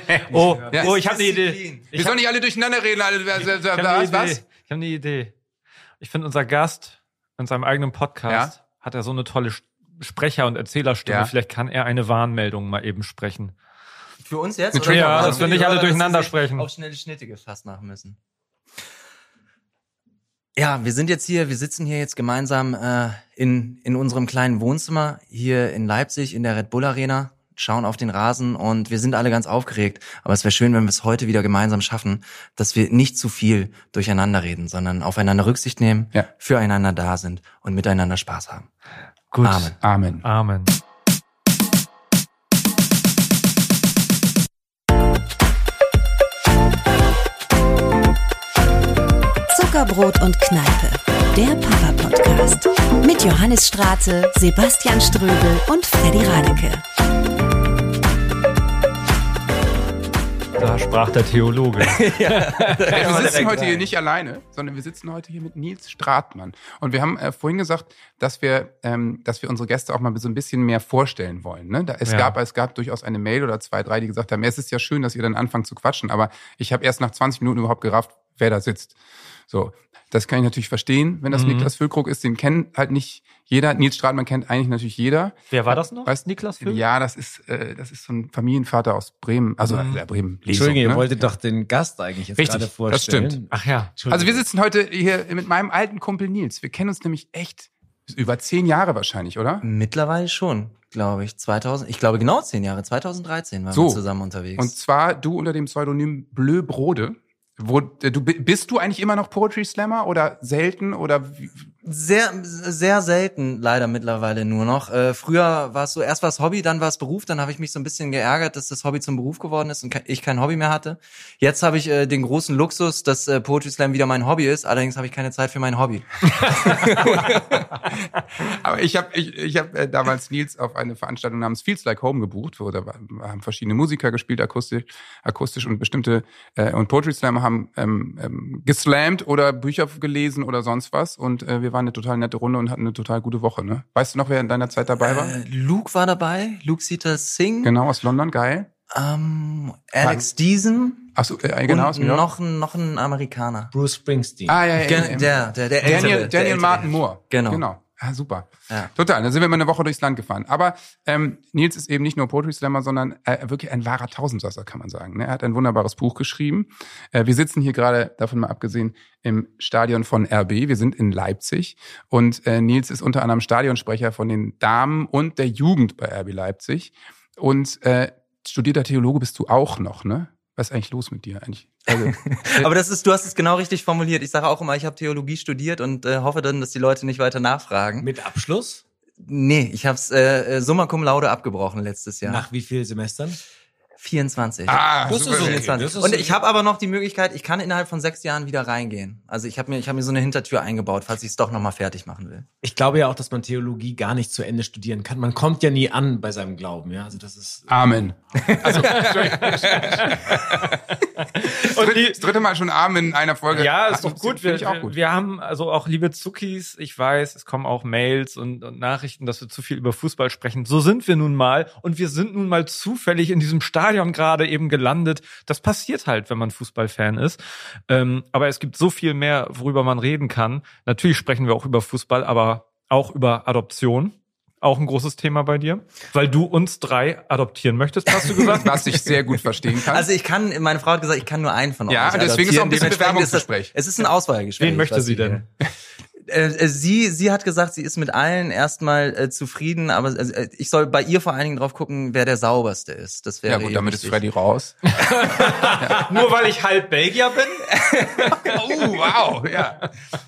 Ich habe eine Idee. Wir sollen nicht alle durcheinander reden. Was? Ich habe eine Idee. Ich finde, unser Gast in seinem eigenen Podcast hat er so eine tolle Sprecher- und Erzählerstimme. Ja. Vielleicht kann er eine Warnmeldung mal eben sprechen. Für uns jetzt? Oder ja, dass wir nicht alle durcheinander sprechen. Auf schnelle Schnitte gefasst machen müssen. Ja, wir sitzen hier jetzt gemeinsam in unserem kleinen Wohnzimmer hier in Leipzig in der Red Bull Arena, schauen auf den Rasen und wir sind alle ganz aufgeregt. Aber es wäre schön, wenn wir es heute wieder gemeinsam schaffen, dass wir nicht zu viel durcheinander reden, sondern aufeinander Rücksicht nehmen, füreinander da sind und miteinander Spaß haben. Gut. Amen. Zuckerbrot und Kneipe, der Papa-Podcast. Mit Johannes Straße, Sebastian Ströbel und Freddy Radeke. Da sprach der Theologe. Wir sitzen heute hier nicht alleine, sondern wir sitzen heute hier mit Nils Stratmann. Und wir haben vorhin gesagt, dass wir unsere Gäste auch mal so ein bisschen mehr vorstellen wollen. Ne? Es gab durchaus eine Mail oder 2, 3, die gesagt haben, es ist ja schön, dass ihr dann anfangt zu quatschen, aber ich habe erst nach 20 Minuten überhaupt gerafft, wer da sitzt. So, das kann ich natürlich verstehen, wenn das Niklas Füllkrug ist, den kennt halt nicht jeder. Nils Stratmann kennt eigentlich natürlich jeder. Wer war das noch? Weißt, Niklas Füllkrug? Ja, das ist so ein Familienvater aus Bremen, also Bremen. Entschuldigung, ihr wolltet doch den Gast eigentlich jetzt gerade vorstellen. Das stimmt. Ach ja. Also wir sitzen heute hier mit meinem alten Kumpel Nils. Wir kennen uns nämlich echt über 10 Jahre wahrscheinlich, oder? Mittlerweile schon, glaube ich. 10 Jahre, 2013 waren wir zusammen unterwegs. Und zwar du unter dem Pseudonym Bleu Brode. Bist du eigentlich immer noch Poetry Slammer oder selten oder Sehr, sehr selten leider mittlerweile nur noch. Früher war es so, erst war es Hobby, dann war es Beruf, dann habe ich mich so ein bisschen geärgert, dass das Hobby zum Beruf geworden ist und ich kein Hobby mehr hatte. Jetzt habe ich den großen Luxus, dass Poetry Slam wieder mein Hobby ist, allerdings habe ich keine Zeit für mein Hobby. Aber ich hab damals Nils auf eine Veranstaltung namens Feels Like Home gebucht, wo da haben verschiedene Musiker gespielt, akustisch und bestimmte und Poetry Slammer haben geslammt oder Bücher gelesen oder sonst was und wir waren eine total nette Runde und hatten eine total gute Woche, ne? Weißt du noch, wer in deiner Zeit dabei war? Luke war dabei, Luke Sita Singh. Genau, aus London, geil. Alex Deason. Achso, genau, aus New York. Noch ein Amerikaner. Bruce Springsteen. Der Daniel Martin Moore. Genau. Ah, super. Ja. Total, da sind wir mal eine Woche durchs Land gefahren. Aber Nils ist eben nicht nur Poetry Slammer, sondern wirklich ein wahrer Tausendsasser, kann man sagen. Er hat ein wunderbares Buch geschrieben. Wir sitzen hier gerade, davon mal abgesehen, im Stadion von RB. Wir sind in Leipzig. Und Nils ist unter anderem Stadionsprecher von den Damen und der Jugend bei RB Leipzig. Und studierter Theologe bist du auch noch, ne? Was ist eigentlich los mit dir eigentlich? Also, aber du hast es genau richtig formuliert. Ich sage auch immer, ich habe Theologie studiert und hoffe dann, dass die Leute nicht weiter nachfragen. Mit Abschluss? Nee, ich habe es summa cum laude abgebrochen letztes Jahr. Nach wie vielen Semestern? 24. Das ist okay. 24. Und ich habe aber noch die Möglichkeit, ich kann innerhalb von 6 Jahren wieder reingehen. Also ich hab mir so eine Hintertür eingebaut, falls ich es doch nochmal fertig machen will. Ich glaube ja auch, dass man Theologie gar nicht zu Ende studieren kann. Man kommt ja nie an bei seinem Glauben, ja. Also das ist. Amen. Also, das dritte Mal schon Amen in einer Folge. Ja, ist doch gut. Wir haben also auch, liebe Zuckis, ich weiß, es kommen auch Mails und Nachrichten, dass wir zu viel über Fußball sprechen. So sind wir nun mal. Und wir sind nun mal zufällig in diesem Stadion gerade eben gelandet. Das passiert halt, wenn man Fußballfan ist. Aber es gibt so viel mehr, worüber man reden kann. Natürlich sprechen wir auch über Fußball, aber auch über Adoption. Auch ein großes Thema bei dir, weil du uns 3 adoptieren möchtest, hast du gesagt. Was ich sehr gut verstehen kann. Also meine Frau hat gesagt, ich kann nur einen von euch adoptieren. Ja, deswegen ist auch ein bisschen Bewerbungsgespräch. Es ist ein Auswahlgespräch. Wen möchte sie denn? Sie hat gesagt, sie ist mit allen erstmal zufrieden, aber ich soll bei ihr vor allen Dingen drauf gucken, wer der sauberste ist. Das wäre ja gut, damit ist Freddy raus. Nur weil ich halb Belgier bin? Oh, wow, ja.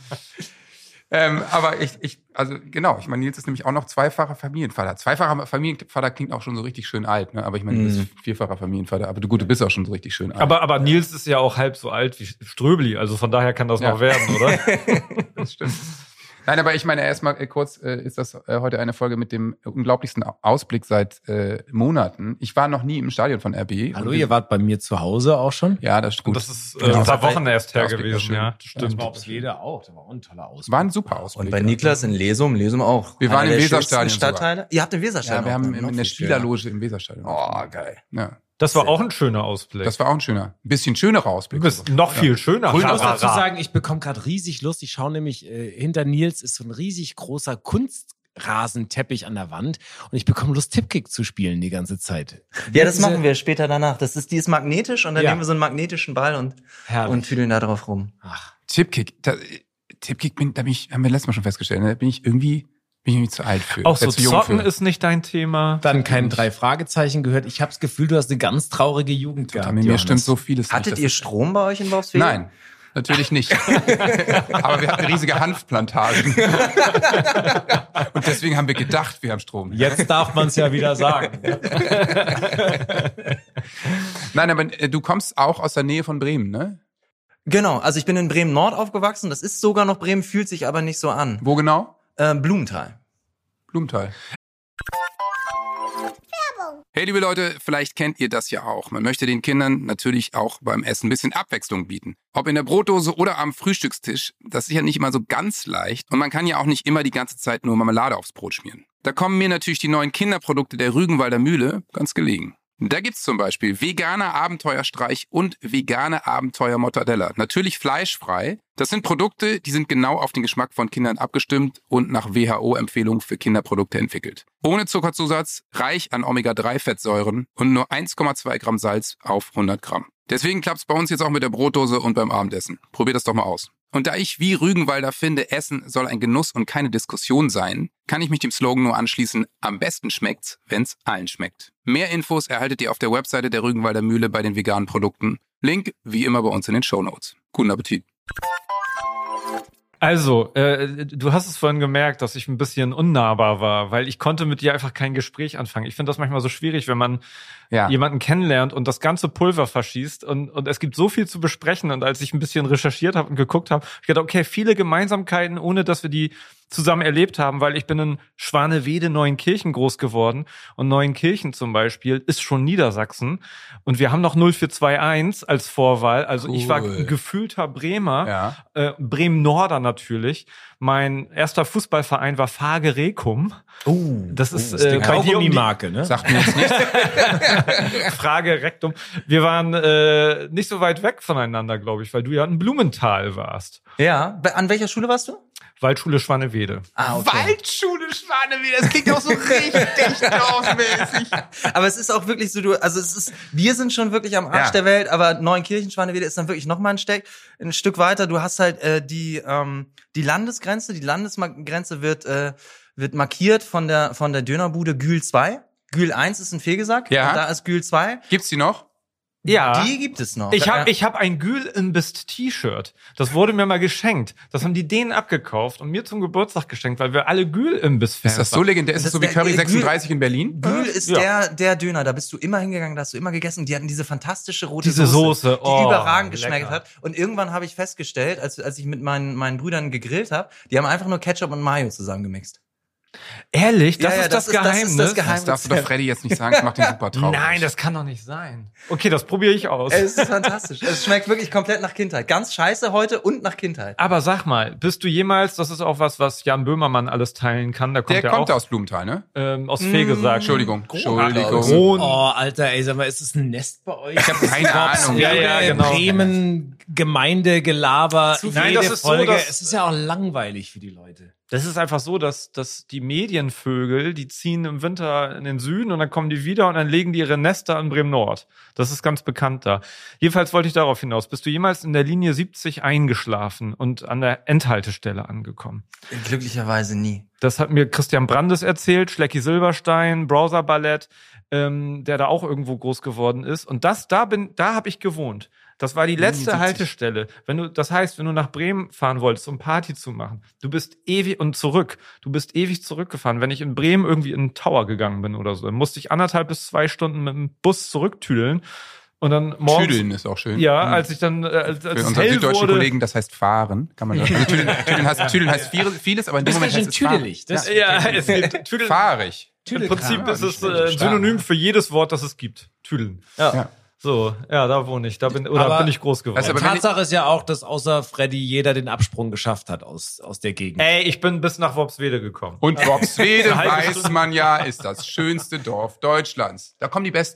Aber ich meine, Nils ist nämlich auch noch zweifacher Familienvater. Zweifacher Familienvater klingt auch schon so richtig schön alt, ne? Aber ich meine, du bist vierfacher Familienvater, aber du bist auch schon so richtig schön alt. Aber Nils ist ja auch halb so alt wie Ströbli, also von daher kann das noch werden, oder? Das stimmt. Nein, aber ich meine, erstmal kurz, ist das heute eine Folge mit dem unglaublichsten Ausblick seit Monaten. Ich war noch nie im Stadion von RB. Hallo, ihr wart bei mir zu Hause auch schon? Ja, das stimmt. Und das ist ein paar Wochen erst her gewesen, ja. Das stimmt. Das war auch jeder auch. Das war auch ein toller Ausblick. War ein super Ausblick. Und bei Niklas in Lesum auch. Wir waren im Weserstadion Stadtteile. Ihr habt im Weserstadion. Ja, wir haben in der Spielerloge im Weserstadion. Oh, geil. Ja. Das war auch ein schöner Ausblick. Das war auch ein bisschen schönerer Ausblick. Du bist noch viel schöner. Ich muss dazu sagen, ich bekomme gerade riesig Lust. Ich schaue nämlich, hinter Nils ist so ein riesig großer Kunstrasenteppich an der Wand und ich bekomme Lust, Tipkick zu spielen die ganze Zeit. Ja, das machen wir später danach. Die ist magnetisch und dann nehmen wir so einen magnetischen Ball und tüdeln da drauf rum. Ach. Tipkick, haben wir letztes Mal schon festgestellt, da bin ich irgendwie zu alt für. Auch so Zocken ist nicht dein Thema. Dann kein 3 Fragezeichen gehört. Ich habe das Gefühl, du hast eine ganz traurige Jugend gehabt. Mir stimmt so vieles. Hattet ihr Strom bei euch in Worpswede? Nein, natürlich nicht. Aber wir hatten riesige Hanfplantagen. Und deswegen haben wir gedacht, wir haben Strom. Jetzt darf man es ja wieder sagen. Nein, aber du kommst auch aus der Nähe von Bremen, ne? Genau, also ich bin in Bremen-Nord aufgewachsen. Das ist sogar noch Bremen, fühlt sich aber nicht so an. Wo genau? Blumenthal. Hey, liebe Leute, vielleicht kennt ihr das ja auch. Man möchte den Kindern natürlich auch beim Essen ein bisschen Abwechslung bieten. Ob in der Brotdose oder am Frühstückstisch, das ist ja nicht immer so ganz leicht. Und man kann ja auch nicht immer die ganze Zeit nur Marmelade aufs Brot schmieren. Da kommen mir natürlich die neuen Kinderprodukte der Rügenwalder Mühle ganz gelegen. Da gibt's zum Beispiel vegane Abenteuerstreich und vegane Abenteuer-Mortadella. Natürlich fleischfrei. Das sind Produkte, die sind genau auf den Geschmack von Kindern abgestimmt und nach WHO-Empfehlung für Kinderprodukte entwickelt. Ohne Zuckerzusatz, reich an Omega-3-Fettsäuren und nur 1,2 Gramm Salz auf 100 Gramm. Deswegen klappt's bei uns jetzt auch mit der Brotdose und beim Abendessen. Probiert das doch mal aus. Und da ich wie Rügenwalder finde, Essen soll ein Genuss und keine Diskussion sein, kann ich mich dem Slogan nur anschließen, am besten schmeckt's, wenn's allen schmeckt. Mehr Infos erhaltet ihr auf der Webseite der Rügenwalder Mühle bei den veganen Produkten. Link wie immer bei uns in den Shownotes. Guten Appetit. Also, du hast es vorhin gemerkt, dass ich ein bisschen unnahbar war, weil ich konnte mit dir einfach kein Gespräch anfangen. Ich finde das manchmal so schwierig, wenn man jemanden kennenlernt und das ganze Pulver verschießt und es gibt so viel zu besprechen. Und als ich ein bisschen recherchiert habe und geguckt habe, ich gedacht, okay, viele Gemeinsamkeiten, ohne dass wir die zusammen erlebt haben, weil ich bin in Schwanewede, Neuenkirchen groß geworden und Neuenkirchen zum Beispiel ist schon Niedersachsen und wir haben noch 0421 als Vorwahl, also cool. Ich war gefühlter Bremer, Bremen-Norder natürlich. Mein erster Fußballverein war Fage Rekum. Das ist die Kaugummi-Marke, ne? Sagt mir jetzt nichts. Frage Rektum. Wir waren nicht so weit weg voneinander, glaube ich, weil du ja in Blumenthal warst. Ja, an welcher Schule warst du? Waldschule Schwanewede. Okay. Waldschule Schwanewede, das klingt auch so richtig dorfmäßig. Aber es ist auch wirklich so, wir sind schon wirklich am Arsch der Welt, aber Neuenkirchen, Schwanewede ist dann wirklich nochmal ein Stück weiter. Du hast halt die Landesgrenze, die Landesgrenze wird markiert von der Dönerbude Gül 2. Gül 1 ist ein Fegesack, und da ist Gül 2. Gibt's die noch? Ja. Die gibt es noch. Ich hab ein Gül-Imbiss-T-Shirt. Das wurde mir mal geschenkt. Das haben die denen abgekauft und mir zum Geburtstag geschenkt, weil wir alle Gül-Imbiss-Fans waren. Ist das so legendär? Ist das so wie Curry 36 in Berlin? Gül ist der Döner. Da bist du immer hingegangen, da hast du immer gegessen. Die hatten diese fantastische rote Soße, die überragend geschmeckt hat. Und irgendwann habe ich festgestellt, als ich mit meinen Brüdern gegrillt habe, die haben einfach nur Ketchup und Mayo zusammengemixt. Ehrlich? Das ist das Geheimnis? Das darfst du doch Freddy jetzt nicht sagen, das macht den super traurig. Nein, das kann doch nicht sein. Okay, das probiere ich aus. Es ist fantastisch. Es schmeckt wirklich komplett nach Kindheit. Ganz scheiße heute und nach Kindheit. Aber sag mal, bist du jemals, das ist auch was Jan Böhmermann alles teilen kann, der kommt aus Blumenthal, ne? Aus Fegesack. Entschuldigung. Oh, Alter, ey, sag mal, ist es ein Nest bei euch? Ich habe keine Ahnung. Ja, genau. Bremen, Gemeindegelaber, Nein, das ist Folge. So, es ist ja auch langweilig für die Leute. Das ist einfach so, dass die Medienvögel, die ziehen im Winter in den Süden und dann kommen die wieder und dann legen die ihre Nester in Bremen-Nord. Das ist ganz bekannt da. Jedenfalls wollte ich darauf hinaus. Bist du jemals in der Linie 70 eingeschlafen und an der Endhaltestelle angekommen? Glücklicherweise nie. Das hat mir Christian Brandes erzählt, Schlecki Silberstein, Browser Ballett, der da auch irgendwo groß geworden ist. Und da habe ich gewohnt. Das war die letzte Haltestelle. Wenn du nach Bremen fahren wolltest, um Party zu machen, du bist ewig zurückgefahren. Wenn ich in Bremen irgendwie in den Tower gegangen bin oder so, dann musste ich 1,5 bis 2 Stunden mit dem Bus zurücktüdeln. Und dann morgens. Tüdeln ist auch schön. Ja, als ich dann, als für es unsere hell süddeutschen wurde, Kollegen, das heißt fahren, kann man das. Also Tüdeln heißt vieles, aber in dem Moment heißt es tüdelig. es gibt Tüdeln. fahrig. Im Prinzip ist es ein Synonym für jedes Wort, das es gibt. Tüdeln. Ja. So, da wohne ich. Bin ich groß geworden. Also, Tatsache ist ja auch, dass außer Freddy jeder den Absprung geschafft hat aus der Gegend. Ey, ich bin bis nach Worpswede gekommen. Und Worpswede, weiß man ja, ist das schönste Dorf Deutschlands. Da kommen die Besten her.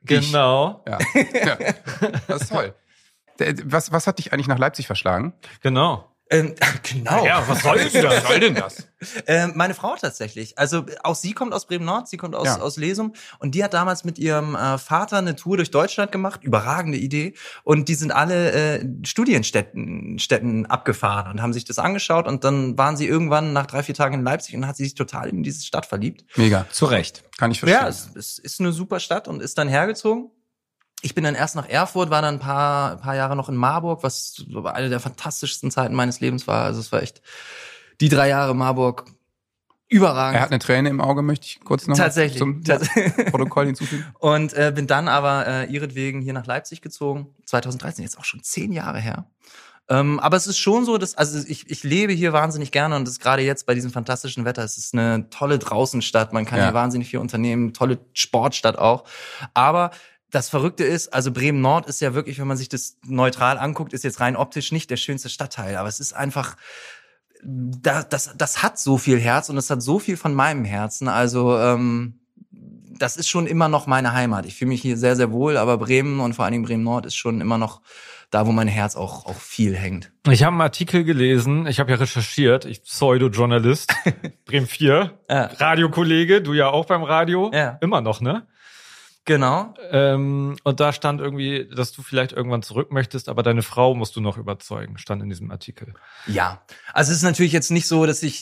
Genau. Ja. Das ist toll. Was hat dich eigentlich nach Leipzig verschlagen? Genau. Genau. Ja, was soll denn das? Meine Frau tatsächlich. Also auch sie kommt aus Bremen-Nord, sie kommt aus Lesum und die hat damals mit ihrem Vater eine Tour durch Deutschland gemacht. Überragende Idee. Und die sind alle Studienstätten abgefahren und haben sich das angeschaut und dann waren sie irgendwann nach 3-4 Tagen in Leipzig und hat sie sich total in diese Stadt verliebt. Mega. Zu Recht. Kann ich verstehen. Ja, es ist eine super Stadt und ist dann hergezogen. Ich bin dann erst nach Erfurt, war dann ein paar Jahre noch in Marburg, was eine der fantastischsten Zeiten meines Lebens war. Also es war echt die 3 Jahre Marburg überragend. Er hat eine Träne im Auge, möchte ich kurz noch zum Protokoll hinzufügen. Und bin dann aber ihretwegen hier nach Leipzig gezogen. 2013, jetzt auch schon 10 Jahre her. Aber es ist schon so, dass ich lebe hier wahnsinnig gerne und das gerade jetzt bei diesem fantastischen Wetter. Es ist eine tolle Draußenstadt, man kann hier wahnsinnig viel unternehmen, tolle Sportstadt auch. Aber das Verrückte ist, also Bremen-Nord ist ja wirklich, wenn man sich das neutral anguckt, ist jetzt rein optisch nicht der schönste Stadtteil. Aber es ist einfach, das hat so viel Herz und es hat so viel von meinem Herzen. Also das ist schon immer noch meine Heimat. Ich fühle mich hier sehr, sehr wohl, aber Bremen und vor allen Dingen Bremen-Nord ist schon immer noch da, wo mein Herz auch viel hängt. Ich habe einen Artikel gelesen, ich habe ja recherchiert, ich Pseudo-Journalist, Bremen 4, Radiokollege, du ja auch beim Radio, immer noch, ne? Genau. Und da stand irgendwie, dass du vielleicht irgendwann zurück möchtest, aber deine Frau musst du noch überzeugen, stand in diesem Artikel. Ja, also es ist natürlich jetzt nicht so, dass ich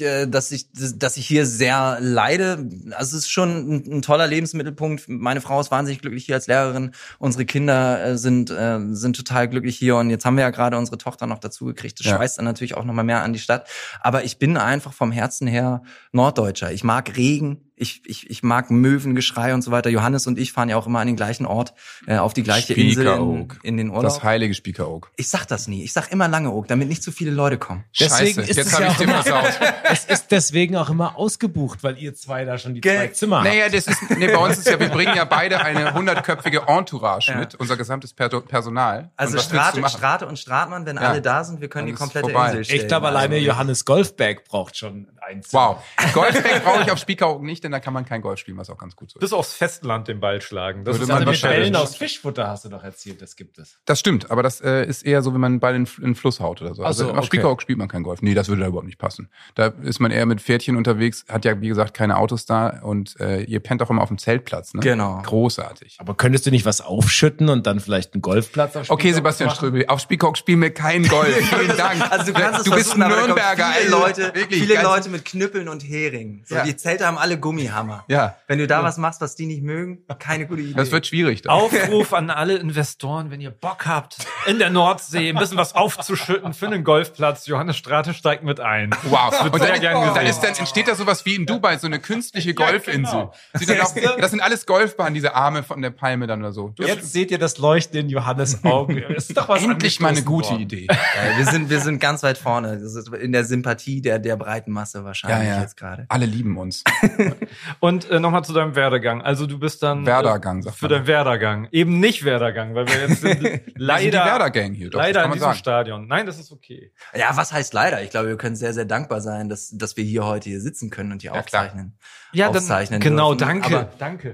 hier sehr leide. Also es ist schon ein toller Lebensmittelpunkt. Meine Frau ist wahnsinnig glücklich hier als Lehrerin. Unsere Kinder sind total glücklich hier und jetzt haben wir ja gerade unsere Tochter noch dazu gekriegt. Das schweißt dann natürlich auch nochmal mehr an die Stadt. Aber ich bin einfach vom Herzen her Norddeutscher. Ich mag Regen. Ich mag Möwengeschrei und so weiter. Johannes und ich fahren ja auch immer an den gleichen Ort, auf die gleiche Insel in den Urlaub. Das heilige Spiekeroog. Ich sag das nie. Ich sag immer Langeoog, damit nicht zu viele Leute kommen. Deswegen Scheiße, jetzt habe ich den versaut. Es ist deswegen auch immer ausgebucht, weil ihr zwei da schon die 2 Zimmer habt. Naja, bei uns ist ja, wir bringen ja beide eine 100-köpfige Entourage mit, unser gesamtes Personal. Also Strate und Stratmann, wenn alle da sind, wir können die komplette Insel stellen. Ich glaube, alleine Johannes Golfbag braucht schon ein Zimmer. Wow. Golfbag brauche ich auf Spiekeroog nicht, denn da kann man kein Golf spielen, was auch ganz gut so ist. Bis aufs Festland den Ball schlagen. Das ist also mit Bällen aus Fischfutter, hast du doch erzählt, das gibt es. Das stimmt, aber das ist eher so, wenn man einen Ball in den Fluss haut oder so. Also auf Spiekeroog spielt man kein Golf. Nee, das würde da überhaupt nicht passen. Da ist man eher mit Pferdchen unterwegs, hat ja, wie gesagt, keine Autos da und ihr pennt auch immer auf dem Zeltplatz, ne? Genau. Großartig. Aber könntest du nicht was aufschütten und dann vielleicht einen Golfplatz auf Spiekeroog Okay, Sebastian Ströbel, auf Spiekeroog spielen wir keinen Golf. Vielen Dank. Also du kannst du bist ein Nürnberger. Viele Leute mit Knüppeln und Hering. So, die Zelte haben alle Gummihammer. Ja. Wenn du da was machst, was die nicht mögen, keine gute Idee. Das wird schwierig. Dann. Aufruf an alle Investoren, wenn ihr Bock habt, in der Nordsee ein bisschen was aufzuschütten für einen Golfplatz. Johannes Strate steigt mit ein. Wow. Das wird sehr gern gesehen. Dann entsteht da sowas wie in Dubai, so eine künstliche Golfinsel. Genau. Das sind alles Golfbahnen, diese Arme von der Palme dann oder so. Jetzt seht ihr das Leuchten in Johannes Augen. Das ist doch was endlich mal eine gute Idee. Ja, wir sind ganz weit vorne. Das ist in der Sympathie der breiten Masse wahrscheinlich jetzt gerade. Alle lieben uns. Und nochmal zu deinem Werdegang. Also du bist dann Werdegang, sagt für deinen Werdegang. Eben nicht Werdegang, weil wir jetzt sind leider die Werder-Gang hier. Doch, leider in diesem Stadion. Nein, das ist okay. Ja, was heißt leider? Ich glaube, wir können sehr, sehr dankbar sein, dass wir hier heute hier sitzen können und hier aufzeichnen. Ja, aufzeichnen genau, dürfen. danke. Aber danke.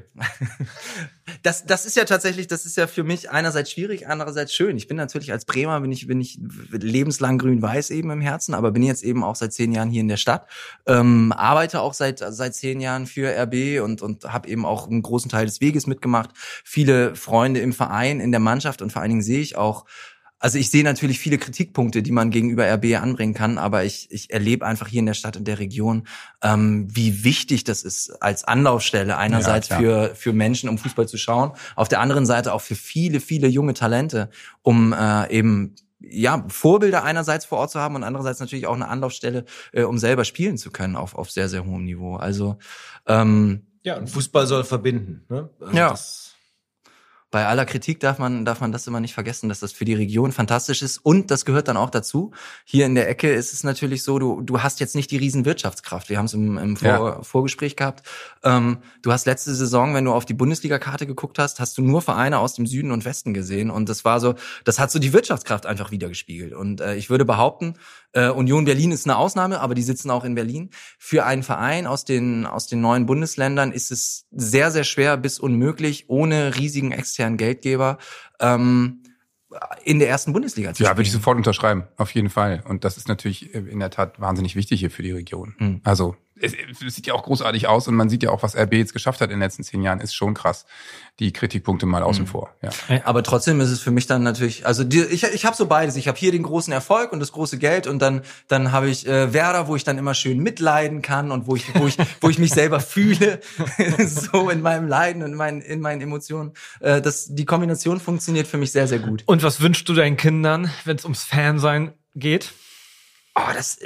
Das ist ja tatsächlich, das ist ja für mich einerseits schwierig, andererseits schön. Ich bin natürlich als Bremer, bin ich lebenslang grün-weiß eben im Herzen, aber bin jetzt eben auch seit 10 Jahren hier in der Stadt, arbeite auch seit 10 Jahren für RB und habe eben auch einen großen Teil des Weges mitgemacht. Viele Freunde im Verein, in der Mannschaft und vor allen Dingen sehe ich auch, also ich sehe natürlich viele Kritikpunkte, die man gegenüber RB anbringen kann, aber ich erlebe einfach hier in der Stadt und der Region, wie wichtig das ist als Anlaufstelle einerseits für Menschen, um Fußball zu schauen, auf der anderen Seite auch für viele, viele junge Talente, um eben Vorbilder einerseits vor Ort zu haben und andererseits natürlich auch eine Anlaufstelle, um selber spielen zu können auf sehr, sehr hohem Niveau. Also und Fußball soll verbinden. Ne? Also bei aller Kritik darf man das immer nicht vergessen, dass das für die Region fantastisch ist. Und das gehört dann auch dazu. Hier in der Ecke ist es natürlich so, du hast jetzt nicht die riesen Wirtschaftskraft. Wir haben es im Vorgespräch gehabt. Du hast letzte Saison, wenn du auf die Bundesliga-Karte geguckt hast, hast du nur Vereine aus dem Süden und Westen gesehen. Und das hat so die Wirtschaftskraft einfach wiedergespiegelt. Und ich würde behaupten, Union Berlin ist eine Ausnahme, aber die sitzen auch in Berlin. Für einen Verein aus den neuen Bundesländern ist es sehr, sehr schwer bis unmöglich, ohne riesigen externen Geldgeber in der ersten Bundesliga zu spielen. Ja, würde ich sofort unterschreiben, auf jeden Fall. Und das ist natürlich in der Tat wahnsinnig wichtig hier für die Region. Also es sieht ja auch großartig aus und man sieht ja auch, was RB jetzt geschafft hat in den letzten 10 Jahren, ist schon krass. Die Kritikpunkte mal außen vor. Ja. Aber trotzdem ist es für mich dann natürlich, also ich habe so beides. Ich habe hier den großen Erfolg und das große Geld und dann habe ich Werder, wo ich dann immer schön mitleiden kann und wo ich mich selber fühle, so in meinem Leiden und in meinen Emotionen. Die Kombination funktioniert für mich sehr, sehr gut. Und was wünschst du deinen Kindern, wenn es ums Fansein geht? Oh,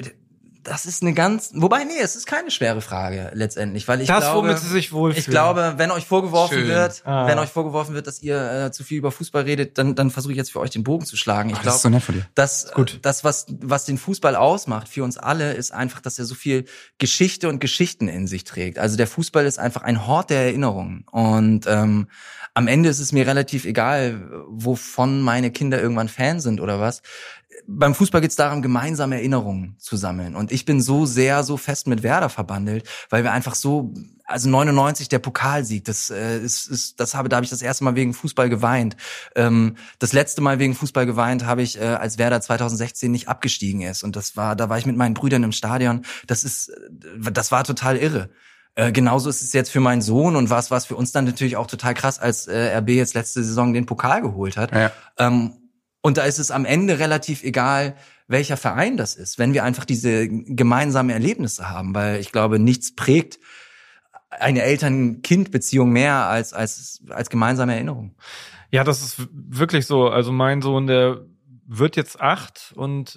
das ist wobei, es ist keine schwere Frage letztendlich, weil womit sie sich wohlfühlen. Ich glaube, wenn euch vorgeworfen wird, dass ihr zu viel über Fußball redet, dann versuche ich jetzt für euch den Bogen zu schlagen. Ich glaube, das ist so nett von dir. Das, was den Fußball ausmacht für uns alle, ist einfach, dass er so viel Geschichte und Geschichten in sich trägt. Also der Fußball ist einfach ein Hort der Erinnerungen und am Ende ist es mir relativ egal, wovon meine Kinder irgendwann Fan sind oder was. Beim Fußball geht es darum, gemeinsame Erinnerungen zu sammeln. Und ich bin so fest mit Werder verbandelt, weil wir einfach also 99 der Pokalsieg, da habe ich das erste Mal wegen Fußball geweint. Das letzte Mal wegen Fußball geweint habe ich, als Werder 2016 nicht abgestiegen ist. Und da war ich mit meinen Brüdern im Stadion. Das war total irre. Genauso ist es jetzt für meinen Sohn und war es für uns dann natürlich auch total krass, als RB jetzt letzte Saison den Pokal geholt hat. Ja. Und da ist es am Ende relativ egal, welcher Verein das ist, wenn wir einfach diese gemeinsamen Erlebnisse haben, weil ich glaube, nichts prägt eine Eltern-Kind-Beziehung mehr als gemeinsame Erinnerung. Ja, das ist wirklich so. Also mein Sohn, der wird jetzt 8 und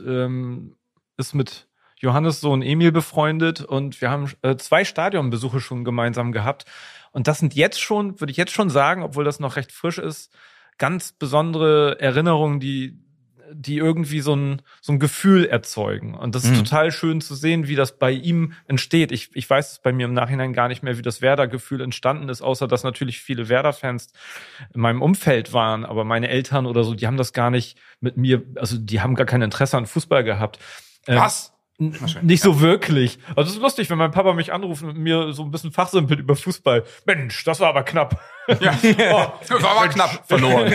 ist mit Johannes Sohn Emil befreundet und wir haben 2 Stadionbesuche schon gemeinsam gehabt. Und das sind jetzt schon, würde ich jetzt schon sagen, obwohl das noch recht frisch ist, ganz besondere Erinnerungen, die irgendwie so ein Gefühl erzeugen. Und das ist total schön zu sehen, wie das bei ihm entsteht. Ich weiß es bei mir im Nachhinein gar nicht mehr, wie das Werder-Gefühl entstanden ist, außer dass natürlich viele Werder-Fans in meinem Umfeld waren. Aber meine Eltern oder so, die haben das gar nicht mit mir, also die haben gar kein Interesse an Fußball gehabt. Was? Nicht so wirklich. Also es ist lustig, wenn mein Papa mich anruft und mit mir so ein bisschen fachsimpelt über Fußball. Mensch, das war aber knapp. Ja, das war aber knapp verloren.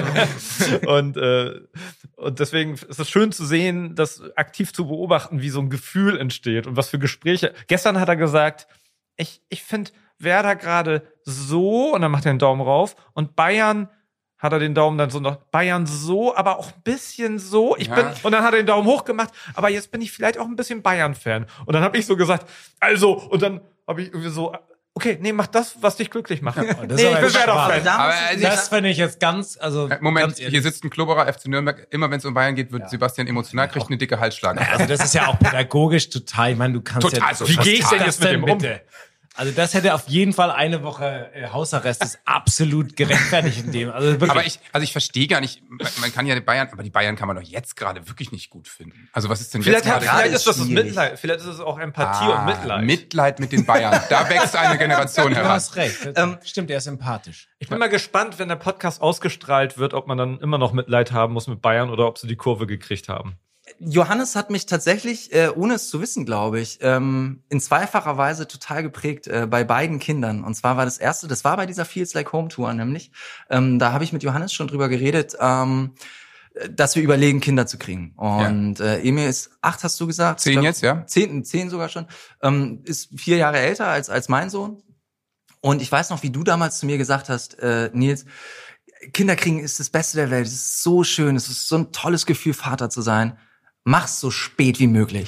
Und deswegen ist es schön zu sehen, das aktiv zu beobachten, wie so ein Gefühl entsteht und was für Gespräche. Gestern hat er gesagt, ich finde Werder gerade so, und dann macht er einen Daumen rauf, und Bayern hat er den Daumen dann so noch, Bayern so, aber auch ein bisschen so. Und dann hat er den Daumen hoch gemacht, aber jetzt bin ich vielleicht auch ein bisschen Bayern-Fan. Und dann habe ich so gesagt, also, und dann habe ich irgendwie so, okay, nee, mach das, was dich glücklich macht. Ja, ich bin Werder-Fan. Das finde ich jetzt Moment, hier sitzt ein Klubberer FC Nürnberg. Immer wenn es um Bayern geht, wird Sebastian emotional, kriegt eine dicke Halsschlagader. Also das ist ja auch pädagogisch total, ich meine, du kannst total, ja... Wie gehe ich denn jetzt mit dem um? Bitte? Also das hätte auf jeden Fall eine Woche Hausarrest, ist absolut gerechtfertigt in dem. Also wirklich. Aber ich verstehe gar nicht, man kann ja die Bayern kann man doch jetzt gerade wirklich nicht gut finden. Also was ist denn vielleicht jetzt gerade? Vielleicht ist das Mitleid, vielleicht ist es auch Empathie und Mitleid. Mitleid mit den Bayern, da wächst eine Generation heran. Du hast recht, stimmt, er ist sympathisch. Ich bin mal gespannt, wenn der Podcast ausgestrahlt wird, ob man dann immer noch Mitleid haben muss mit Bayern oder ob sie die Kurve gekriegt haben. Johannes hat mich tatsächlich, ohne es zu wissen, glaube ich, in zweifacher Weise total geprägt bei beiden Kindern. Und zwar war das erste, das war bei dieser Feels Like Home Tour nämlich. Da habe ich mit Johannes schon drüber geredet, dass wir überlegen, Kinder zu kriegen. Und Emil ist 8, hast du gesagt? 10 jetzt, ja? 10 sogar schon. Ist 4 Jahre älter als mein Sohn. Und ich weiß noch, wie du damals zu mir gesagt hast, Nils, Kinder kriegen ist das Beste der Welt. Es ist so schön, es ist so ein tolles Gefühl, Vater zu sein. Mach's so spät wie möglich.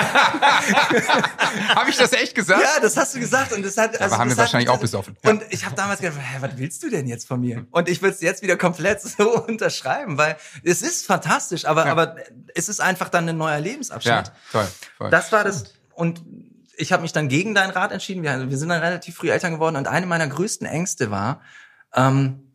Habe ich das echt gesagt? Ja, das hast du gesagt. Und das hat, aber haben wir wahrscheinlich auch besoffen. Und ich habe damals gedacht, was willst du denn jetzt von mir? Und ich würde es jetzt wieder komplett so unterschreiben, weil es ist fantastisch, aber es ist einfach dann ein neuer Lebensabschnitt. Ja, toll. Das war das. Und ich habe mich dann gegen deinen Rat entschieden. Wir sind dann relativ früh Eltern geworden. Und eine meiner größten Ängste war,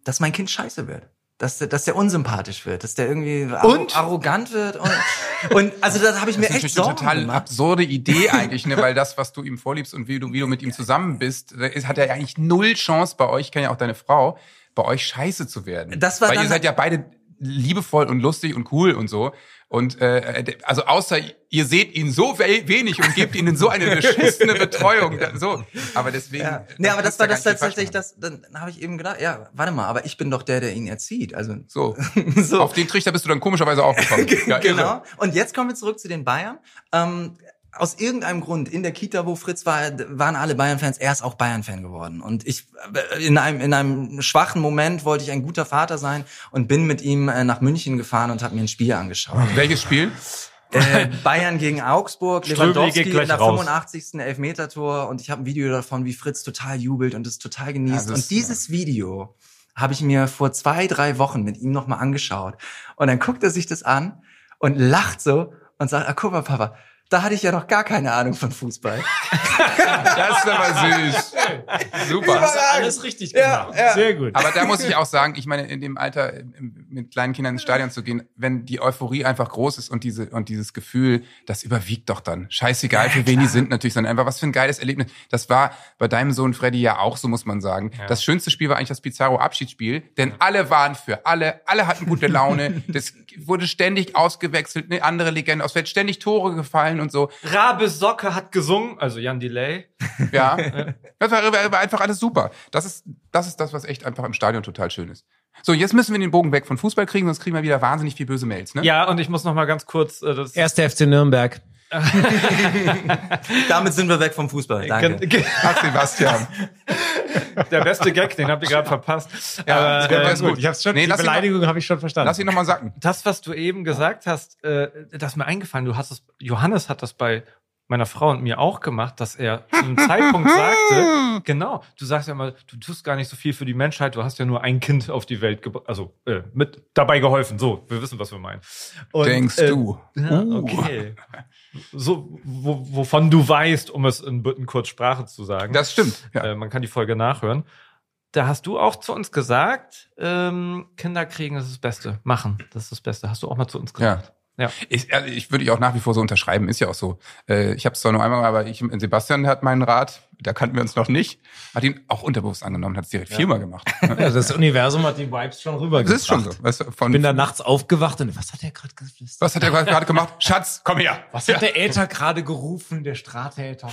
dass mein Kind scheiße wird. Dass der unsympathisch wird, dass der irgendwie arrogant wird und also da habe ich mir echt Sorgen gemacht. Das ist eine total absurde Idee eigentlich, ne, weil das, was du ihm vorliebst und wie du mit ihm zusammen bist, hat er ja eigentlich null Chance bei euch, ich kenne ja auch deine Frau, bei euch scheiße zu werden. Weil ihr seid ja beide liebevoll und lustig und cool und so. Und also außer ihr seht ihn so wenig und gebt ihnen so eine beschissene Betreuung. So. Aber deswegen. Ja. Nee, aber das war das tatsächlich, dann habe ich eben gedacht, ja, warte mal, aber ich bin doch der ihn erzieht. Also so. Auf den Trichter bist du dann komischerweise auch gekommen. Ja, genau. Irre. Und jetzt kommen wir zurück zu den Bayern. Aus irgendeinem Grund, in der Kita, wo Fritz war, waren alle Bayern-Fans, er ist auch Bayern-Fan geworden. Und ich, in einem schwachen Moment wollte ich ein guter Vater sein und bin mit ihm nach München gefahren und habe mir ein Spiel angeschaut. Welches Spiel? Bayern gegen Augsburg, Lewandowski in der 85. Elfmetertor und ich habe ein Video davon, wie Fritz total jubelt und es total genießt. Und dieses Video habe ich mir vor 2-3 Wochen mit ihm nochmal angeschaut. Und dann guckt er sich das an und lacht so und sagt, guck mal, Papa, da hatte ich ja noch gar keine Ahnung von Fußball. Das ist aber süß. Super. Hast du alles richtig gemacht. Ja. Sehr gut. Aber da muss ich auch sagen, ich meine, in dem Alter mit kleinen Kindern ins Stadion zu gehen, wenn die Euphorie einfach groß ist und dieses Gefühl, das überwiegt doch dann. Scheißegal, für wen die sind natürlich, sondern einfach was für ein geiles Erlebnis. Das war bei deinem Sohn Freddy ja auch so, muss man sagen. Ja. Das schönste Spiel war eigentlich das Pizarro-Abschiedsspiel, denn alle waren für alle hatten gute Laune. Das wurde ständig ausgewechselt, eine andere Legende, es werden ständig Tore gefallen und so. Rabe Socke hat gesungen, also Jan Delay. Ja, das war einfach alles super. Das ist das, was echt einfach im Stadion total schön ist. So, jetzt müssen wir den Bogen weg von Fußball kriegen, sonst kriegen wir wieder wahnsinnig viel böse Mails, ne? Ja, und ich muss noch mal ganz kurz... Erste FC Nürnberg. Damit sind wir weg vom Fußball. Danke. Ach, Sebastian. Der beste Gag, den habt ihr gerade verpasst. Ja, aber gut. Ich hab's schon, die Beleidigung habe ich schon verstanden. Lass ihn noch mal sacken. Das, was du eben gesagt hast, das ist mir eingefallen. Johannes hat das bei meiner Frau und mir auch gemacht, dass er zu einem Zeitpunkt sagte, genau, du sagst ja immer, du tust gar nicht so viel für die Menschheit, du hast ja nur ein Kind auf die Welt mit dabei geholfen. So, wir wissen, was wir meinen. Und, denkst du? Ja, okay. So, wovon du weißt, um es in kurz Sprache zu sagen. Das stimmt. Ja. Man kann die Folge nachhören. Da hast du auch zu uns gesagt, Kinder kriegen, das ist das Beste. Machen, das ist das Beste. Hast du auch mal zu uns gesagt. Ja. Ich würde dich auch nach wie vor so unterschreiben, ist ja auch so. Ich habe es zwar nur einmal, aber Sebastian hat meinen Rat, da kannten wir uns noch nicht, hat ihn auch unterbewusst angenommen, hat es direkt 4-mal gemacht. Ja, das Universum hat die Vibes schon rübergebracht. Das ist schon so. Weißt du, ich bin da nachts aufgewacht und was hat er gerade geflüstert? Was hat er gerade gemacht? Schatz, komm her. Was hat der Äther gerade gerufen, der Strahtäter?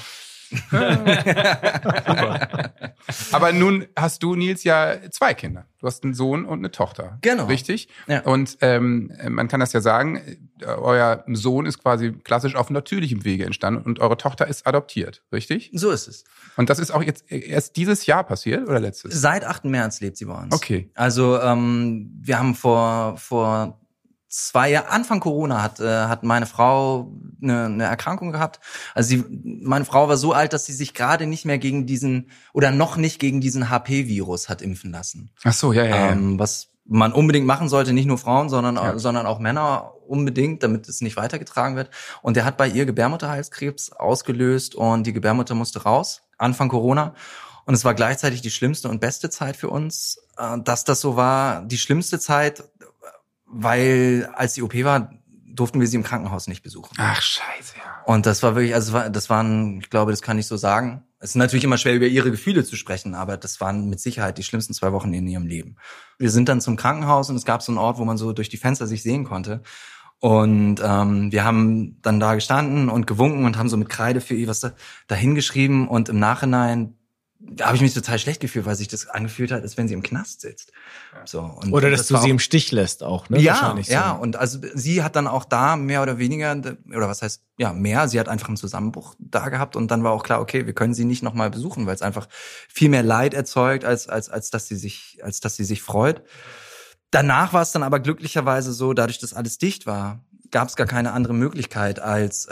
Aber nun hast du, Nils, ja 2 Kinder. Du hast einen Sohn und eine Tochter. Genau. Richtig? Ja. Und man kann das ja sagen, euer Sohn ist quasi klassisch auf natürlichem Wege entstanden und eure Tochter ist adoptiert, richtig? So ist es. Und das ist auch jetzt erst dieses Jahr passiert oder letztes? Seit 8. März lebt sie bei uns. Okay. Also wir haben vor 2 Jahren, Anfang Corona hat meine Frau eine Erkrankung gehabt. Also meine Frau war so alt, dass sie sich gerade nicht mehr gegen diesen oder noch nicht gegen diesen HP-Virus hat impfen lassen. Ach so, ja. Was man unbedingt machen sollte, nicht nur Frauen, sondern auch Männer unbedingt, damit es nicht weitergetragen wird. Und der hat bei ihr Gebärmutterhalskrebs ausgelöst und die Gebärmutter musste raus, Anfang Corona. Und es war gleichzeitig die schlimmste und beste Zeit für uns, dass das so war. Die schlimmste Zeit, weil als die OP war, durften wir sie im Krankenhaus nicht besuchen. Ach, scheiße, ja. Und das war wirklich, das waren, ich glaube, das kann ich so sagen. Es ist natürlich immer schwer, über ihre Gefühle zu sprechen, aber das waren mit Sicherheit die schlimmsten 2 Wochen in ihrem Leben. Wir sind dann zum Krankenhaus und es gab so einen Ort, wo man so durch die Fenster sich sehen konnte. Und wir haben dann da gestanden und gewunken und haben so mit Kreide für ihr was da hingeschrieben und im Nachhinein da habe ich mich total schlecht gefühlt, weil sich das angefühlt hat, als wenn sie im Knast sitzt. So, und oder dass du sie im Stich lässt auch, ne? Ja, ja. So. Und also sie hat dann auch da mehr oder weniger, oder was heißt, ja, mehr, sie hat einfach einen Zusammenbruch da gehabt und dann war auch klar, okay, wir können sie nicht nochmal besuchen, weil es einfach viel mehr Leid erzeugt, als dass sie sich freut. Danach war es dann aber glücklicherweise so, dadurch, dass alles dicht war, gab es gar keine andere Möglichkeit als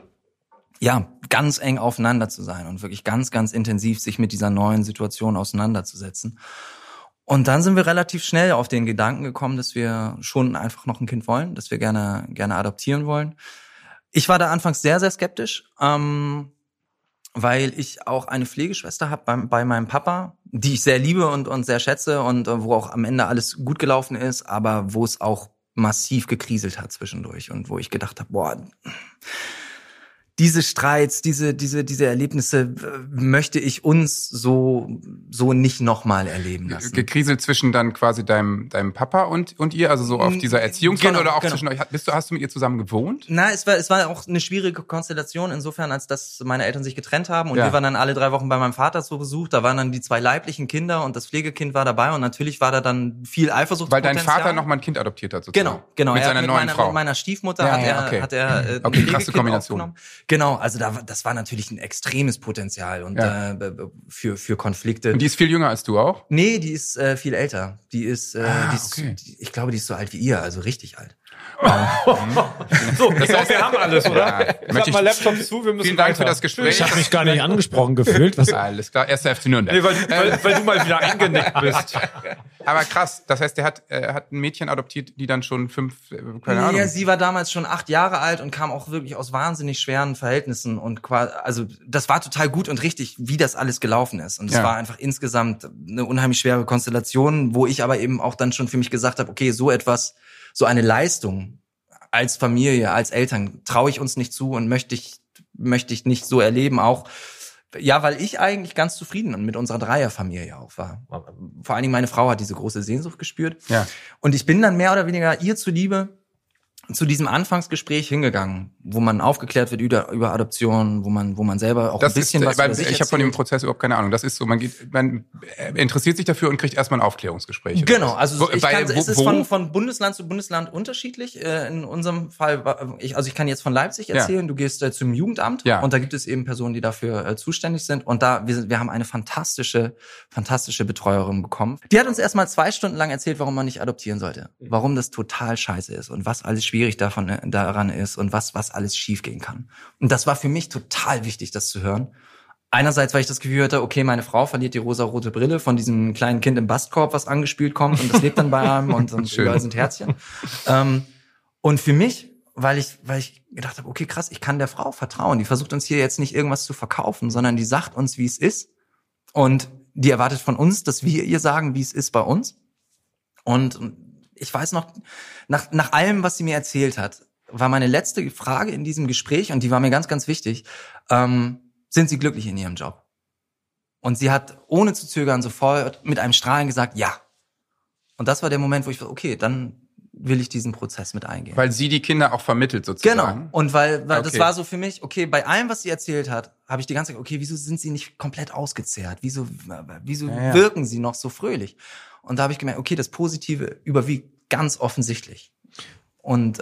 ganz eng aufeinander zu sein und wirklich ganz, ganz intensiv sich mit dieser neuen Situation auseinanderzusetzen. Und dann sind wir relativ schnell auf den Gedanken gekommen, dass wir schon einfach noch ein Kind wollen, dass wir gerne adoptieren wollen. Ich war da anfangs sehr, sehr skeptisch, weil ich auch eine Pflegeschwester habe bei meinem Papa, die ich sehr liebe und sehr schätze und wo auch am Ende alles gut gelaufen ist, aber wo es auch massiv gekriselt hat zwischendurch und wo ich gedacht habe, boah, diese Streits, diese Erlebnisse möchte ich uns so nicht nochmal erleben lassen. Gekriselt zwischen dann quasi deinem Papa und ihr, also so auf dieser Erziehungsrolle oder auch zwischen euch. Hast du mit ihr zusammen gewohnt? Na, es war auch eine schwierige Konstellation insofern, als dass meine Eltern sich getrennt haben und wir waren dann alle 3 Wochen bei meinem Vater zu Besuch. Da waren dann die 2 leiblichen Kinder und das Pflegekind war dabei und natürlich war da dann viel Eifersuchtspotenzial. Weil dein Vater nochmal ein Kind adoptiert hat sozusagen. Genau. Mit seiner neuen Frau. Mit meiner Stiefmutter hat er okay, krasse Kombination. Aufgenommen. Genau, also das war natürlich ein extremes Potenzial und für Konflikte. Und die ist viel jünger als du auch? Nee, die ist viel älter. Ich glaube, die ist so alt wie ihr, also richtig alt. So, ich glaube, wir haben alles, oder? Ja. Ich mach mal Laptop zu, wir müssen Vielen Dank weiter. für das Gespräch. Ich habe mich gar nicht angesprochen gefühlt. Was? Alles klar, 1. FC Nürnberg. Nee, weil du mal wieder eingenickt bist. Aber krass, das heißt, der hat ein Mädchen adoptiert, die dann schon 5, keine Ahnung. Ja, sie war damals schon 8 Jahre alt und kam auch wirklich aus wahnsinnig schweren Verhältnissen und also das war total gut und richtig, wie das alles gelaufen ist. Und es war einfach insgesamt eine unheimlich schwere Konstellation, wo ich aber eben auch dann schon für mich gesagt habe, okay, so eine Leistung als Familie, als Eltern traue ich uns nicht zu und möchte ich nicht so erleben, auch weil ich eigentlich ganz zufrieden mit unserer Dreierfamilie auch war. Vor allen Dingen meine Frau hat diese große Sehnsucht gespürt. Ja. Und ich bin dann mehr oder weniger ihr zuliebe zu diesem Anfangsgespräch hingegangen, wo man aufgeklärt wird über Adoption, wo man selber auch ein bisschen was über sich erzählt. Ich habe von dem Prozess überhaupt keine Ahnung. Das ist so, man interessiert sich dafür und kriegt erstmal ein Aufklärungsgespräch. Genau, also es ist von Bundesland zu Bundesland unterschiedlich. In unserem Fall, ich kann jetzt von Leipzig erzählen, du gehst zum Jugendamt und da gibt es eben Personen, die dafür zuständig sind und wir haben eine fantastische Betreuerin bekommen. Die hat uns erstmal 2 Stunden lang erzählt, warum man nicht adoptieren sollte, warum das total scheiße ist und was alles schwierig daran ist und was alles schief gehen kann. Und das war für mich total wichtig, das zu hören. Einerseits, weil ich das Gefühl hatte, okay, meine Frau verliert die rosa-rote Brille von diesem kleinen Kind im Bastkorb, was angespült kommt und das lebt dann bei einem und überall sind Herzchen. Und für mich, weil ich gedacht habe, okay, krass, ich kann der Frau vertrauen. Die versucht uns hier jetzt nicht irgendwas zu verkaufen, sondern die sagt uns, wie es ist. Und die erwartet von uns, dass wir ihr sagen, wie es ist bei uns. Und ich weiß noch, nach allem, was sie mir erzählt hat, war meine letzte Frage in diesem Gespräch, und die war mir ganz, ganz wichtig, sind Sie glücklich in Ihrem Job? Und sie hat ohne zu zögern sofort mit einem Strahlen gesagt, ja. Und das war der Moment, wo ich dachte, okay, dann will ich diesen Prozess mit eingehen. Weil sie die Kinder auch vermittelt sozusagen. Genau. Und weil das war so für mich, okay, bei allem, was sie erzählt hat, habe ich die ganze Zeit, okay, wieso sind sie nicht komplett ausgezehrt? Wieso wirken sie noch so fröhlich? Und da habe ich gemerkt, okay, das Positive überwiegt ganz offensichtlich. Und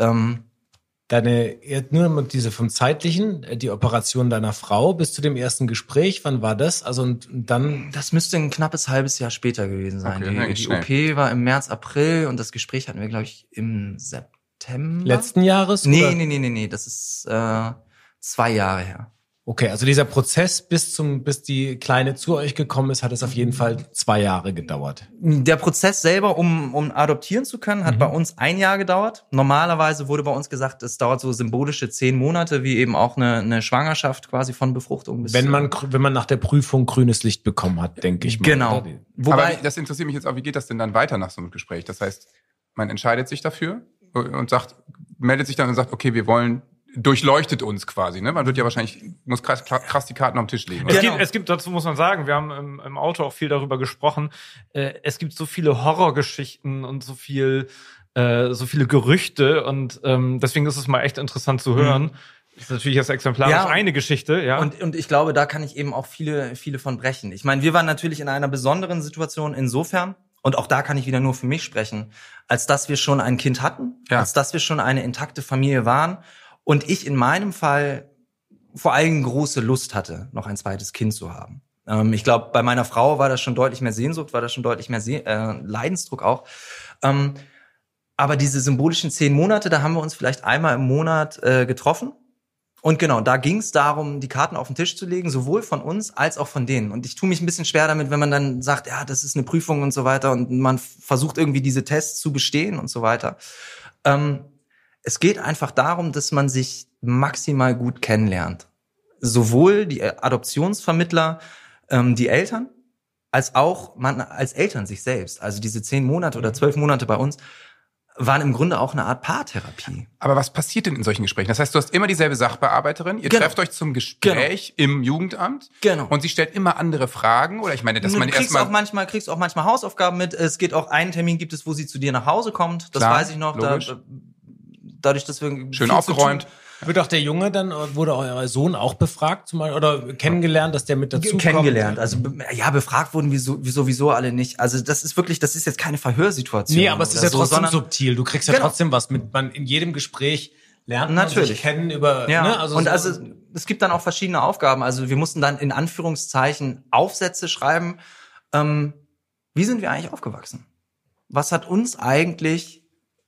nur diese vom Zeitlichen, die Operation deiner Frau bis zu dem ersten Gespräch, wann war das? Also und dann? Das müsste ein knappes halbes Jahr später gewesen sein. Okay, die OP war im März, April und das Gespräch hatten wir, glaube ich, im September. Letzten Jahres? Nee, das ist 2 Jahre her. Okay, also dieser Prozess, bis die Kleine zu euch gekommen ist, hat es auf jeden Fall 2 Jahre gedauert. Der Prozess selber, um adoptieren zu können, hat bei uns 1 Jahr gedauert. Normalerweise wurde bei uns gesagt, es dauert so symbolische 10 Monate, wie eben auch eine Schwangerschaft quasi von Befruchtung bis. Wenn man nach der Prüfung grünes Licht bekommen hat, denke ich mal. Genau. Aber das interessiert mich jetzt auch, wie geht das denn dann weiter nach so einem Gespräch? Das heißt, man entscheidet sich dafür und meldet sich dann und sagt, okay, durchleuchtet uns quasi, ne? Man wird ja wahrscheinlich, muss krass die Karten auf den Tisch legen. Es gibt, dazu muss man sagen, wir haben im Auto auch viel darüber gesprochen, es gibt so viele Horrorgeschichten und so viele Gerüchte und deswegen ist es mal echt interessant zu hören. Das ist natürlich jetzt exemplarisch eine Geschichte, ja. Und ich glaube, da kann ich eben auch viele von brechen. Ich meine, wir waren natürlich in einer besonderen Situation insofern, und auch da kann ich wieder nur für mich sprechen, als dass wir schon ein Kind hatten, als dass wir schon eine intakte Familie waren. Und ich in meinem Fall vor allem große Lust hatte, noch ein zweites Kind zu haben. Ich glaube, bei meiner Frau war das schon deutlich mehr Sehnsucht, war das schon deutlich mehr Leidensdruck auch. Aber diese symbolischen 10 Monate, da haben wir uns vielleicht einmal im Monat getroffen. Und genau, da ging es darum, die Karten auf den Tisch zu legen, sowohl von uns als auch von denen. Und ich tue mich ein bisschen schwer damit, wenn man dann sagt, ja, das ist eine Prüfung und so weiter und man versucht irgendwie diese Tests zu bestehen und so weiter. Es geht einfach darum, dass man sich maximal gut kennenlernt. sowohl die Adoptionsvermittler, die Eltern, als auch man als Eltern sich selbst. Also diese 10 Monate oder 12 Monate bei uns waren im Grunde auch eine Art Paartherapie. Aber was passiert denn in solchen Gesprächen? Das heißt, du hast immer dieselbe Sachbearbeiterin, ihr trefft euch zum Gespräch im Jugendamt und sie stellt immer andere Fragen, oder ich meine, dass man kriegst auch manchmal Hausaufgaben mit. Es geht auch, einen Termin gibt es, wo sie zu dir nach Hause kommt. Das weiß ich noch. Dadurch, dass wir schön aufgeräumt. Wird auch der Junge dann, wurde euer Sohn auch befragt zum Beispiel, oder kennengelernt, dass der mit dazu kommt? Kennengelernt, also ja, befragt wurden wir sowieso alle nicht. Also das ist jetzt keine Verhörsituation. Nee, aber es ist ja trotzdem subtil. Du kriegst ja trotzdem was mit. Man in jedem Gespräch lernt man sich kennen über. Ja. Ne? Also und also es gibt dann auch verschiedene Aufgaben. Also wir mussten dann in Anführungszeichen Aufsätze schreiben. Wie sind wir eigentlich aufgewachsen? Was hat uns eigentlich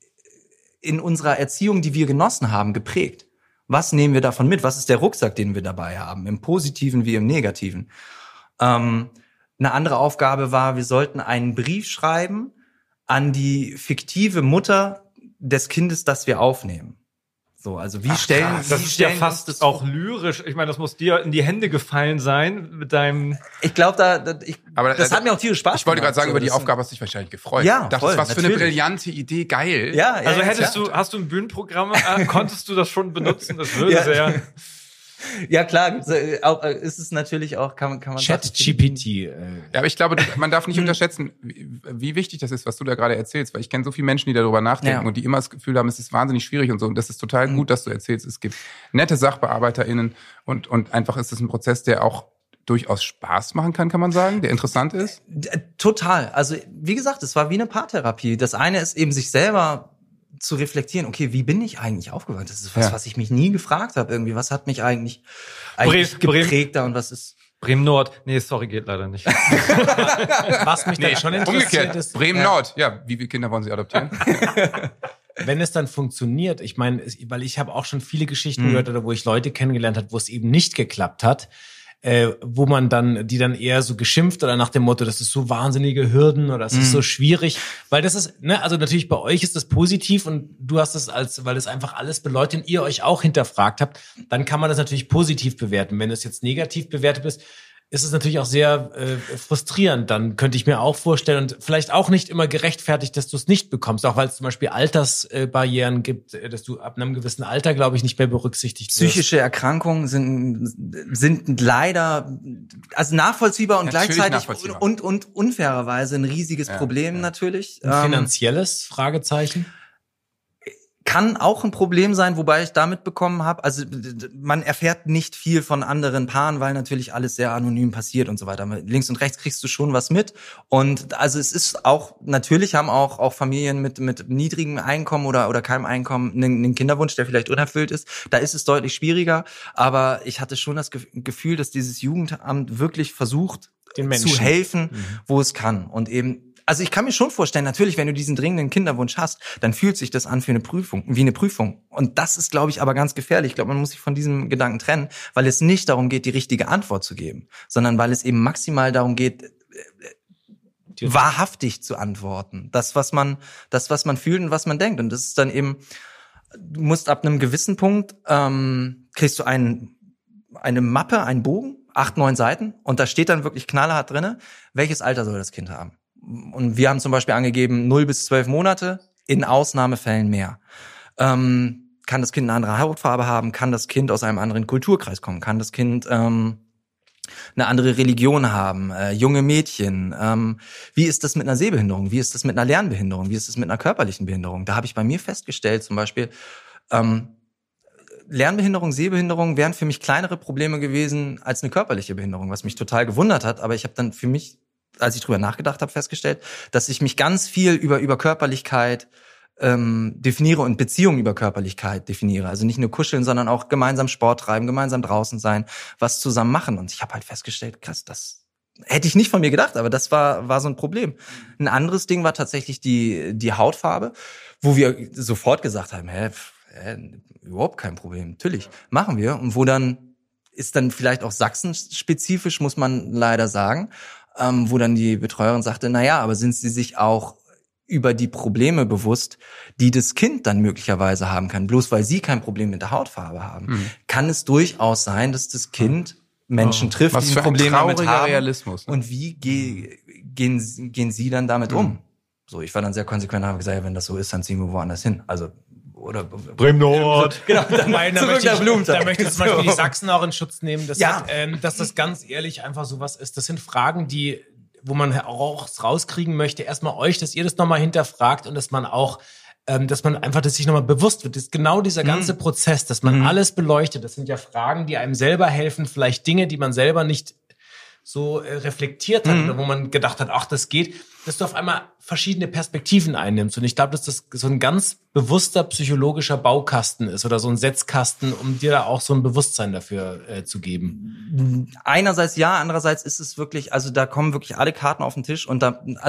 in unserer Erziehung, die wir genossen haben, geprägt? Was nehmen wir davon mit? Was ist der Rucksack, den wir dabei haben? Im Positiven wie im Negativen. Eine andere Aufgabe war, wir sollten einen Brief schreiben an die fiktive Mutter des Kindes, das wir aufnehmen. So, also das ist ja fast auch lyrisch. Ich meine, das muss dir in die Hände gefallen sein mit deinem. Ich glaube, das hat mir auch tierisch Spaß gemacht. Ich wollte gerade sagen, über die Aufgabe hast du dich wahrscheinlich gefreut. Ja, das voll, ist was für eine brillante Idee, geil. Ja, also hast du ein Bühnenprogramm, konntest du das schon benutzen? Das würde sehr. Ja, klar, ist es natürlich auch, kann man ChatGPT. Ja, aber ich glaube, man darf nicht unterschätzen, wie wichtig das ist, was du da gerade erzählst, weil ich kenne so viele Menschen, die darüber nachdenken und die immer das Gefühl haben, es ist wahnsinnig schwierig und so. Und das ist total gut, dass du erzählst. Es gibt nette SachbearbeiterInnen und einfach ist es ein Prozess, der auch durchaus Spaß machen kann man sagen, der interessant ist. Total. Also, wie gesagt, es war wie eine Paartherapie. Das eine ist eben sich selber zu reflektieren, okay, wie bin ich eigentlich aufgewachsen? Das ist was ich mich nie gefragt habe irgendwie. Was hat mich eigentlich geprägt da und was ist... Bremen-Nord. Nee, sorry, geht leider nicht. Was mich dann schon interessiert ist... Bremen-Nord. Ja, wie viele Kinder wollen Sie adoptieren? Wenn es dann funktioniert, ich meine, weil ich habe auch schon viele Geschichten gehört, oder wo ich Leute kennengelernt habe, wo es eben nicht geklappt hat, wo man die dann eher so geschimpft oder nach dem Motto, das ist so wahnsinnige Hürden oder das ist so schwierig, weil das ist, ne, also natürlich bei euch ist das positiv und du hast es weil es einfach alles beleuchtet und ihr euch auch hinterfragt habt, dann kann man das natürlich positiv bewerten. Wenn es jetzt negativ bewertet ist es natürlich auch sehr frustrierend. Dann könnte ich mir auch vorstellen und vielleicht auch nicht immer gerechtfertigt, dass du es nicht bekommst, auch weil es zum Beispiel Altersbarrieren gibt, dass du ab einem gewissen Alter, glaube ich, nicht mehr berücksichtigt wirst. Psychische Erkrankungen sind leider also nachvollziehbar und gleichzeitig und unfairerweise ein riesiges Problem natürlich. Ein finanzielles Fragezeichen? Kann auch ein Problem sein, wobei ich da mitbekommen habe, also man erfährt nicht viel von anderen Paaren, weil natürlich alles sehr anonym passiert und so weiter. Links und rechts kriegst du schon was mit und also es ist auch, natürlich haben auch Familien mit niedrigem Einkommen oder keinem Einkommen einen Kinderwunsch, der vielleicht unerfüllt ist. Da ist es deutlich schwieriger, aber ich hatte schon das Gefühl, dass dieses Jugendamt wirklich versucht, den Menschen zu helfen, wo es kann und eben. Also ich kann mir schon vorstellen, natürlich, wenn du diesen dringenden Kinderwunsch hast, dann fühlt sich das an wie eine Prüfung. Und das ist, glaube ich, aber ganz gefährlich. Ich glaube, man muss sich von diesem Gedanken trennen, weil es nicht darum geht, die richtige Antwort zu geben, sondern weil es eben maximal darum geht, wahrhaftig zu antworten. Das, was man fühlt und was man denkt. Und das ist dann eben, du musst ab einem gewissen Punkt, kriegst du eine Mappe, einen Bogen, 8, 9 Seiten, und da steht dann wirklich knallhart drinne, welches Alter soll das Kind haben. Und wir haben zum Beispiel angegeben 0 bis 12 Monate, in Ausnahmefällen mehr. Kann das Kind eine andere Hautfarbe haben? Kann das Kind aus einem anderen Kulturkreis kommen? Kann das Kind eine andere Religion haben? Junge Mädchen? Wie ist das mit einer Sehbehinderung? Wie ist das mit einer Lernbehinderung? Wie ist das mit einer körperlichen Behinderung? Da habe ich bei mir festgestellt, zum Beispiel, Lernbehinderung, Sehbehinderung wären für mich kleinere Probleme gewesen als eine körperliche Behinderung, was mich total gewundert hat. Aber ich habe dann für mich, als ich drüber nachgedacht habe, festgestellt, dass ich mich ganz viel über Körperlichkeit definiere und Beziehungen über Körperlichkeit definiere. Also nicht nur kuscheln, sondern auch gemeinsam Sport treiben, gemeinsam draußen sein, was zusammen machen. Und ich habe halt festgestellt, krass, das hätte ich nicht von mir gedacht, aber das war so ein Problem. Ein anderes Ding war tatsächlich die Hautfarbe, wo wir sofort gesagt haben, überhaupt kein Problem, natürlich, machen wir. Und wo dann ist dann vielleicht auch sachsenspezifisch, muss man leider sagen, wo dann die Betreuerin sagte, aber sind Sie sich auch über die Probleme bewusst, die das Kind dann möglicherweise haben kann. Bloß weil sie kein Problem mit der Hautfarbe haben, kann es durchaus sein, dass das Kind Menschen trifft, die ein Problem damit haben. Realismus, ne? Und wie gehen sie dann damit um? So, ich war dann sehr konsequent und habe gesagt, ja, wenn das so ist, dann ziehen wir woanders hin. Also oder Bremen-Nord. Genau, da möchte ich zum Beispiel die Sachsen auch in Schutz nehmen, dass das ganz ehrlich einfach sowas ist. Das sind Fragen, wo man auch rauskriegen möchte, erstmal euch, dass ihr das nochmal hinterfragt und dass man auch, dass man einfach, dass sich nochmal bewusst wird, dass genau dieser ganze Prozess, dass man alles beleuchtet, das sind ja Fragen, die einem selber helfen, vielleicht Dinge, die man selber nicht so reflektiert hat oder wo man gedacht hat, ach, das geht, dass du auf einmal verschiedene Perspektiven einnimmst. Und ich glaube, dass das so ein ganz bewusster psychologischer Baukasten ist oder so ein Setzkasten, um dir da auch so ein Bewusstsein dafür zu geben. Einerseits ja, andererseits ist es wirklich, also da kommen wirklich alle Karten auf den Tisch und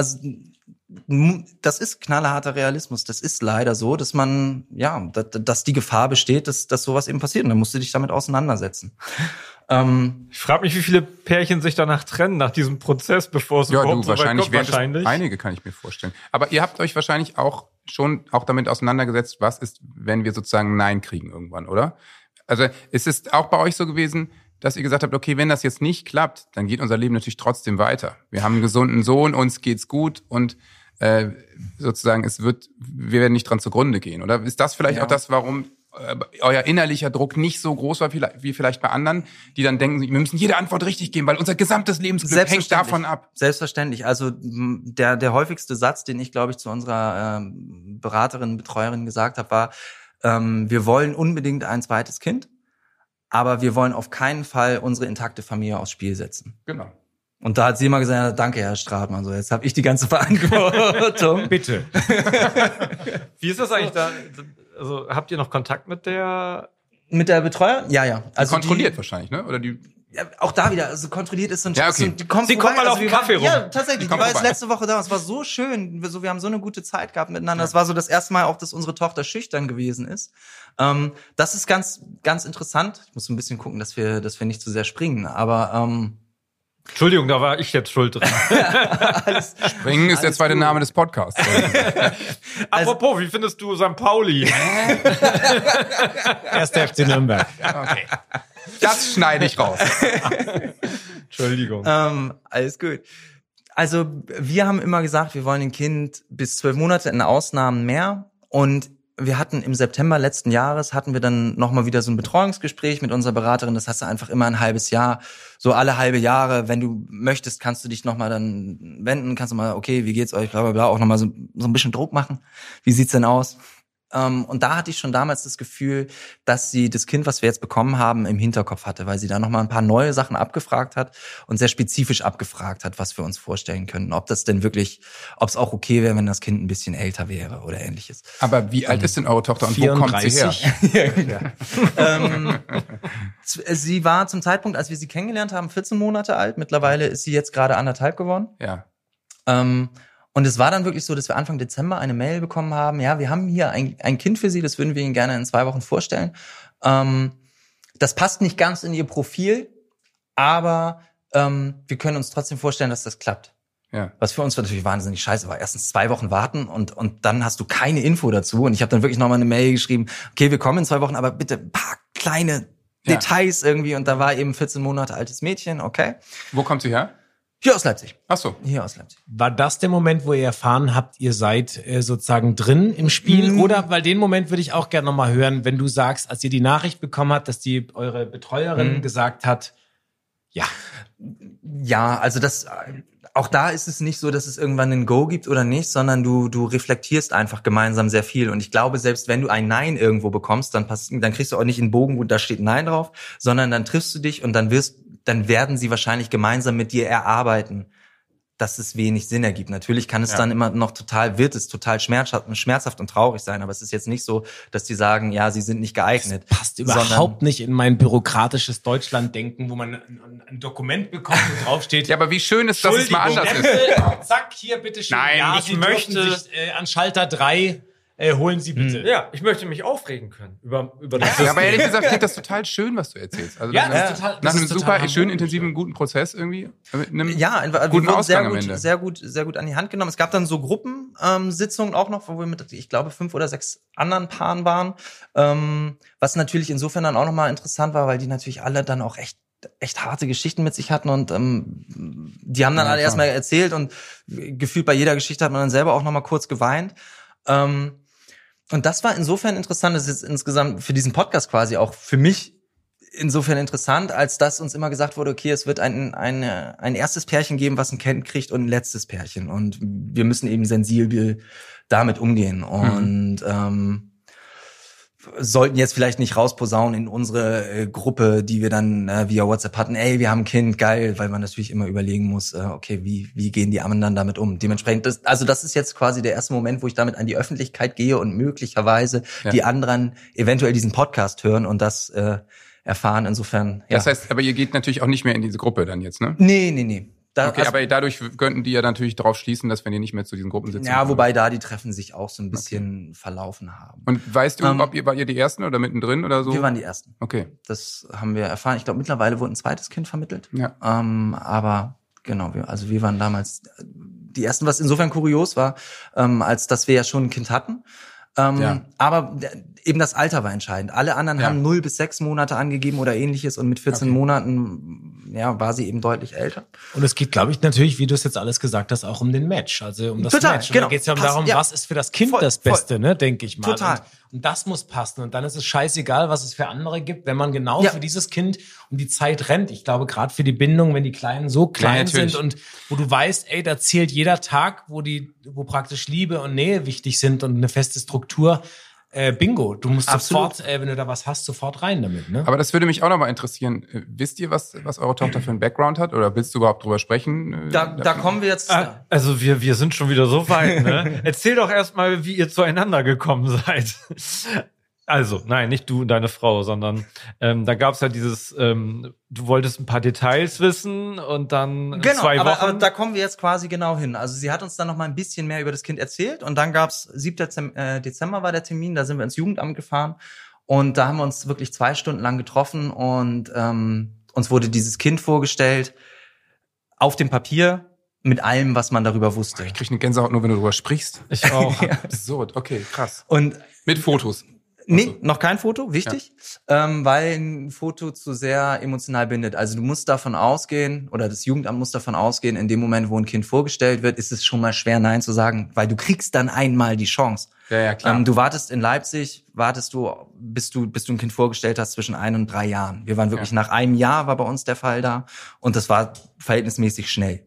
das ist knallharter Realismus. Das ist leider so, dass dass die Gefahr besteht, dass sowas eben passiert. Und dann musst du dich damit auseinandersetzen. Ich frage mich, wie viele Pärchen sich danach trennen, nach diesem Prozess, bevor es überhaupt so weit kommt. Wahrscheinlich. Einige kann ich mir vorstellen. Aber ihr habt euch wahrscheinlich auch damit auseinandergesetzt, was ist, wenn wir sozusagen Nein kriegen irgendwann, oder? Also ist es auch bei euch so gewesen, dass ihr gesagt habt, okay, wenn das jetzt nicht klappt, dann geht unser Leben natürlich trotzdem weiter. Wir haben einen gesunden Sohn, uns geht's gut und sozusagen wir werden nicht dran zugrunde gehen, oder? Ist das vielleicht auch das, warum euer innerlicher Druck nicht so groß war wie vielleicht bei anderen, die dann denken, wir müssen jede Antwort richtig geben, weil unser gesamtes Lebensglück hängt davon ab. Selbstverständlich. Also der häufigste Satz, den ich, glaube ich, zu unserer Beraterin, Betreuerin gesagt habe, war, wir wollen unbedingt ein zweites Kind, aber wir wollen auf keinen Fall unsere intakte Familie aufs Spiel setzen. Genau. Und da hat sie immer gesagt, danke, Herr Stratmann, so jetzt habe ich die ganze Verantwortung. Bitte. Wie ist das eigentlich da? Also habt ihr noch Kontakt mit der Betreuerin? Ja. Also kontrolliert wahrscheinlich, ne? Oder die? Ja, auch da wieder, also kontrolliert ist so ein die kommt mal auf den Kaffee rum. Ja, tatsächlich. Die war jetzt letzte Woche da. Es war so schön. Wir haben so eine gute Zeit gehabt miteinander. Das war so das erste Mal auch, dass unsere Tochter schüchtern gewesen ist. Das ist ganz, ganz interessant. Ich muss so ein bisschen gucken, dass wir nicht zu sehr springen. Aber Entschuldigung, da war ich jetzt schuld dran. Springen ist der zweite Name des Podcasts. Apropos, wie findest du St. Pauli? Erster FC Nürnberg. Okay. Das schneide ich raus. Entschuldigung. Alles gut. Also wir haben immer gesagt, wir wollen ein Kind bis 12 Monate, in Ausnahmen mehr. Und wir hatten im September letzten Jahres, dann nochmal wieder so ein Betreuungsgespräch mit unserer Beraterin. Das hast du einfach immer ein halbes Jahr. So alle halbe Jahre, wenn du möchtest, kannst du dich nochmal dann wenden. Kannst du mal, okay, wie geht's euch, bla bla bla, auch nochmal so ein bisschen Druck machen. Wie sieht's denn aus? Und da hatte ich schon damals das Gefühl, dass sie das Kind, was wir jetzt bekommen haben, im Hinterkopf hatte, weil sie da nochmal ein paar neue Sachen abgefragt hat und sehr spezifisch abgefragt hat, was wir uns vorstellen können. Ob es auch okay wäre, wenn das Kind ein bisschen älter wäre oder ähnliches. Aber wie alt ist denn eure Tochter und 34? Wo kommt sie her? Sie war zum Zeitpunkt, als wir sie kennengelernt haben, 14 Monate alt. Mittlerweile ist sie jetzt gerade 1,5 geworden. Ja. Und es war dann wirklich so, dass wir Anfang Dezember eine Mail bekommen haben, ja, wir haben hier ein Kind für Sie, das würden wir Ihnen gerne in 2 Wochen vorstellen. Das passt nicht ganz in Ihr Profil, aber wir können uns trotzdem vorstellen, dass das klappt. Ja. Was für uns natürlich wahnsinnig scheiße war. Erstens 2 Wochen warten und dann hast du keine Info dazu. Und ich habe dann wirklich nochmal eine Mail geschrieben, okay, wir kommen in 2 Wochen, aber bitte ein paar kleine Details irgendwie. Und da war eben 14 Monate altes Mädchen, okay. Wo kommt sie her? Hier aus Leipzig. Ach so. Hier aus Leipzig. War das der Moment, wo ihr erfahren habt, ihr seid sozusagen drin im Spiel? Oder, weil den Moment würde ich auch gerne nochmal hören, wenn du sagst, als ihr die Nachricht bekommen habt, dass eure Betreuerin gesagt hat, ja. Ja, also auch da ist es nicht so, dass es irgendwann ein Go gibt oder nicht, sondern du reflektierst einfach gemeinsam sehr viel. Und ich glaube, selbst wenn du ein Nein irgendwo bekommst, dann kriegst du auch nicht einen Bogen, wo da steht Nein drauf, sondern dann triffst du dich und dann werden sie wahrscheinlich gemeinsam mit dir erarbeiten, dass es wenig Sinn ergibt. Natürlich kann es dann immer noch total schmerzhaft und traurig sein, aber es ist jetzt nicht so, dass die sagen, ja, sie sind nicht geeignet. Das passt überhaupt nicht in mein bürokratisches Deutschland-Denken, wo man ein Dokument bekommt, wo draufsteht. Ja, aber wie schön ist, dass es mal anders ist. Zack, hier, bitteschön. Nein, ja, ich möchte sich an Schalter 3 holen Sie bitte. Ja, ich möchte mich aufregen können über das Ja, aber ehrlich gesagt klingt das total schön, was du erzählst. Also ja, das ist total, nach einem super total schön intensiven, guten Prozess irgendwie. Mit einem wir guten wurden Ausgang am Ende. sehr gut an die Hand genommen. Es gab dann so Gruppensitzungen auch noch, wo wir mit, ich glaube, 5 oder 6 anderen Paaren waren. Was natürlich insofern dann auch nochmal interessant war, weil die natürlich alle dann auch echt harte Geschichten mit sich hatten und die haben dann alle erstmal erzählt und gefühlt bei jeder Geschichte hat man dann selber auch nochmal kurz geweint. Und das war insofern interessant, das ist jetzt insgesamt für diesen Podcast quasi auch für mich insofern interessant, als dass uns immer gesagt wurde, okay, es wird ein erstes Pärchen geben, was ein Kind kriegt und ein letztes Pärchen und wir müssen eben sensibel damit umgehen und sollten jetzt vielleicht nicht rausposaunen in unsere Gruppe, die wir dann via WhatsApp hatten, ey, wir haben ein Kind, geil, weil man natürlich immer überlegen muss, okay, wie gehen die anderen damit um? Dementsprechend, das ist jetzt quasi der erste Moment, wo ich damit an die Öffentlichkeit gehe und möglicherweise die anderen eventuell diesen Podcast hören und das erfahren. Insofern, ja. Das heißt, aber ihr geht natürlich auch nicht mehr in diese Gruppe dann jetzt, ne? Nee. Okay, aber dadurch könnten die ja natürlich darauf schließen, dass wenn ihr nicht mehr zu diesen Gruppen sitzt. Ja, wobei da die Treffen sich auch so ein bisschen verlaufen haben. Und weißt du, wart ihr die Ersten oder mittendrin oder so? Wir waren die Ersten. Okay. Das haben wir erfahren. Ich glaube, mittlerweile wurde ein zweites Kind vermittelt. Ja. Aber genau, wir waren damals die Ersten, was insofern kurios war, als dass wir ja schon ein Kind hatten. Aber eben das Alter war entscheidend. Alle anderen haben 0 bis 6 Monate angegeben oder ähnliches und mit 14 Monaten war sie eben deutlich älter. Und es geht, glaube ich, natürlich, wie du es jetzt alles gesagt hast, auch um den Match, also um das Total, Match. Und genau. da geht es ja darum, was ist für das Kind das Beste, ne, denke ich mal. Total. Und das muss passen. Und dann ist es scheißegal, was es für andere gibt, wenn man genau für dieses Kind um die Zeit rennt. Ich glaube, gerade für die Bindung, wenn die Kleinen so klein sind und wo du weißt, ey, da zählt jeder Tag, wo praktisch Liebe und Nähe wichtig sind und eine feste Struktur. Bingo, du musst sofort, wenn du da was hast, sofort rein damit, ne? Aber das würde mich auch nochmal interessieren. Wisst ihr, was eure Tochter für einen Background hat? Oder willst du überhaupt drüber sprechen? Da kommen wir jetzt. Also wir sind schon wieder so weit, ne? Erzähl doch erstmal, wie ihr zueinander gekommen seid. Also, nein, nicht du und deine Frau, sondern da gab's ja dieses, du wolltest ein paar Details wissen und dann 2 Wochen. Aber da kommen wir jetzt quasi genau hin. Also sie hat uns dann noch mal ein bisschen mehr über das Kind erzählt und dann gab's 7. Dezember war der Termin, da sind wir ins Jugendamt gefahren und da haben wir uns wirklich 2 Stunden lang getroffen und uns wurde dieses Kind vorgestellt auf dem Papier mit allem, was man darüber wusste. Ich krieg eine Gänsehaut nur, wenn du darüber sprichst. Ich auch. Absurd, okay, krass. Und mit Fotos. Nee, noch kein Foto, wichtig, weil ein Foto zu sehr emotional bindet. Also du musst davon ausgehen, oder das Jugendamt muss davon ausgehen, in dem Moment, wo ein Kind vorgestellt wird, ist es schon mal schwer, Nein zu sagen, weil du kriegst dann einmal die Chance. Ja, klar. Du wartest in Leipzig, bis du ein Kind vorgestellt hast zwischen 1 und 3 Jahren. Wir waren wirklich nach einem Jahr war bei uns der Fall da und das war verhältnismäßig schnell.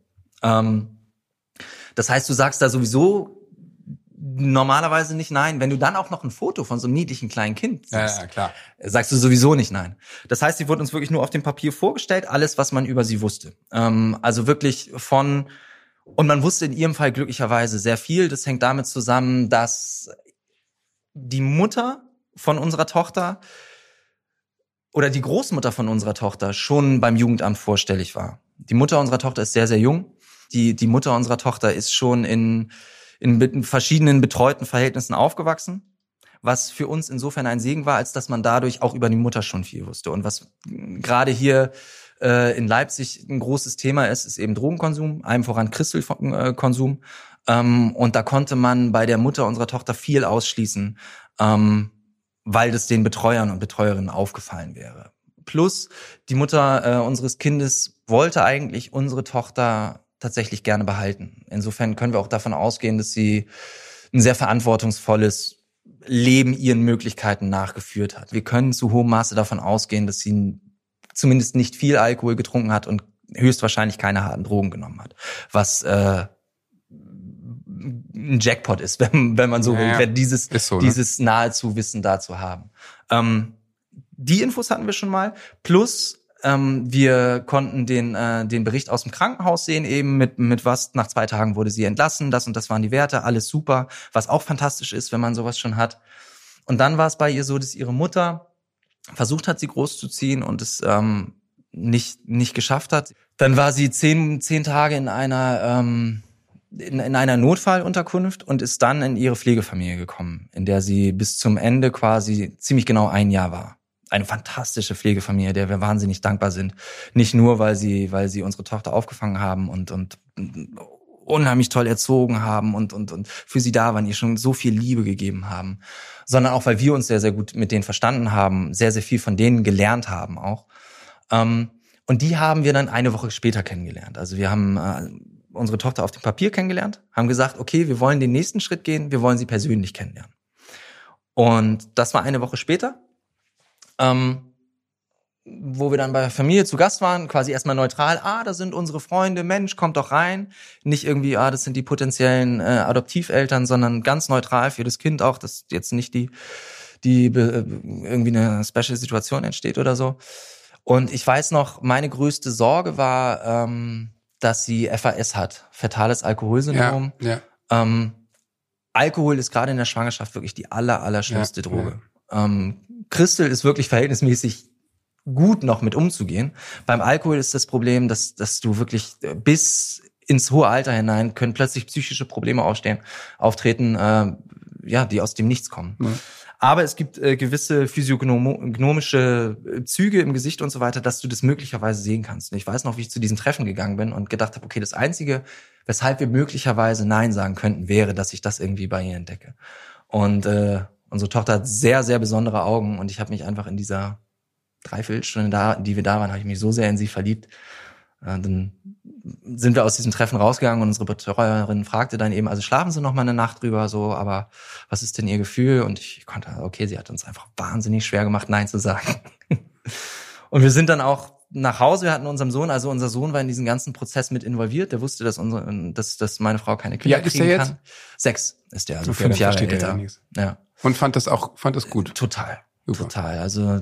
Das heißt, du sagst da sowieso normalerweise nicht nein. Wenn du dann auch noch ein Foto von so einem niedlichen kleinen Kind siehst, klar. Sagst du sowieso nicht nein. Das heißt, sie wurde uns wirklich nur auf dem Papier vorgestellt, alles, was man über sie wusste. Also wirklich und man wusste in ihrem Fall glücklicherweise sehr viel. Das hängt damit zusammen, dass die Mutter von unserer Tochter oder die Großmutter von unserer Tochter schon beim Jugendamt vorstellig war. Die Mutter unserer Tochter ist sehr, sehr jung. Die Mutter unserer Tochter ist schon in verschiedenen betreuten Verhältnissen aufgewachsen, was für uns insofern ein Segen war, als dass man dadurch auch über die Mutter schon viel wusste. Und was gerade hier in Leipzig ein großes Thema ist eben Drogenkonsum, allem voran Crystal-Konsum. Und da konnte man bei der Mutter unserer Tochter viel ausschließen, weil das den Betreuern und Betreuerinnen aufgefallen wäre. Plus, die Mutter unseres Kindes wollte eigentlich unsere Tochter tatsächlich gerne behalten. Insofern können wir auch davon ausgehen, dass sie ein sehr verantwortungsvolles Leben ihren Möglichkeiten nachgeführt hat. Wir können zu hohem Maße davon ausgehen, dass sie zumindest nicht viel Alkohol getrunken hat und höchstwahrscheinlich keine harten Drogen genommen hat. Was ein Jackpot ist, wenn man so will, dieses nahezu Wissen dazu haben. Die Infos hatten wir schon mal. Plus wir konnten den Bericht aus dem Krankenhaus sehen, eben mit was, nach 2 Tagen wurde sie entlassen, das und das waren die Werte, alles super, was auch fantastisch ist, wenn man sowas schon hat. Und dann war es bei ihr so, dass ihre Mutter versucht hat, sie großzuziehen und es nicht geschafft hat. Dann war sie 10 Tage in einer in einer Notfallunterkunft und ist dann in ihre Pflegefamilie gekommen, in der sie bis zum Ende quasi ziemlich genau 1 Jahr war. Eine fantastische Pflegefamilie, der wir wahnsinnig dankbar sind. Nicht nur, weil sie unsere Tochter aufgefangen haben und unheimlich toll erzogen haben und für sie da waren, ihr schon so viel Liebe gegeben haben, sondern auch, weil wir uns sehr, sehr gut mit denen verstanden haben, sehr, sehr viel von denen gelernt haben auch. Und die haben wir dann eine Woche später kennengelernt. Also wir haben unsere Tochter auf dem Papier kennengelernt, haben gesagt, okay, wir wollen den nächsten Schritt gehen, wir wollen sie persönlich kennenlernen. Und das war eine Woche später. Wo wir dann bei der Familie zu Gast waren, quasi erstmal neutral, da sind unsere Freunde, Mensch, kommt doch rein. Nicht irgendwie, das sind die potenziellen Adoptiveltern, sondern ganz neutral für das Kind auch, dass jetzt nicht die irgendwie eine Special-Situation entsteht oder so. Und ich weiß noch, meine größte Sorge war, dass sie FAS hat, fetales Alkoholsyndrom. Ja. Alkohol ist gerade in der Schwangerschaft wirklich die allerschlimmste Droge. Ja. Crystal ist wirklich verhältnismäßig gut noch mit umzugehen. Beim Alkohol ist das Problem, dass du wirklich bis ins hohe Alter hinein können plötzlich psychische Probleme auftreten, die aus dem Nichts kommen. Ja. Aber es gibt gewisse physiognomische Züge im Gesicht und so weiter, dass du das möglicherweise sehen kannst. Und ich weiß noch, wie ich zu diesem Treffen gegangen bin und gedacht habe, okay, das Einzige, weshalb wir möglicherweise Nein sagen könnten, wäre, dass ich das irgendwie bei ihr entdecke. Und unsere Tochter hat sehr, sehr besondere Augen und ich habe mich einfach in dieser Dreiviertelstunde, die wir da waren, habe ich mich so sehr in sie verliebt. Dann sind wir aus diesem Treffen rausgegangen und unsere Betreuerin fragte dann eben, also schlafen Sie noch mal eine Nacht drüber, so, aber was ist denn Ihr Gefühl? Und ich konnte, okay, sie hat uns einfach wahnsinnig schwer gemacht, Nein zu sagen. Und wir sind dann auch nach Hause, wir hatten unseren Sohn, also unser Sohn war in diesen ganzen Prozess mit involviert, der wusste, dass meine Frau keine Kinder kriegen kann. 6 ist der, also 5 Jahre älter. Ja. Und fand das gut? Total. Super. Total. Also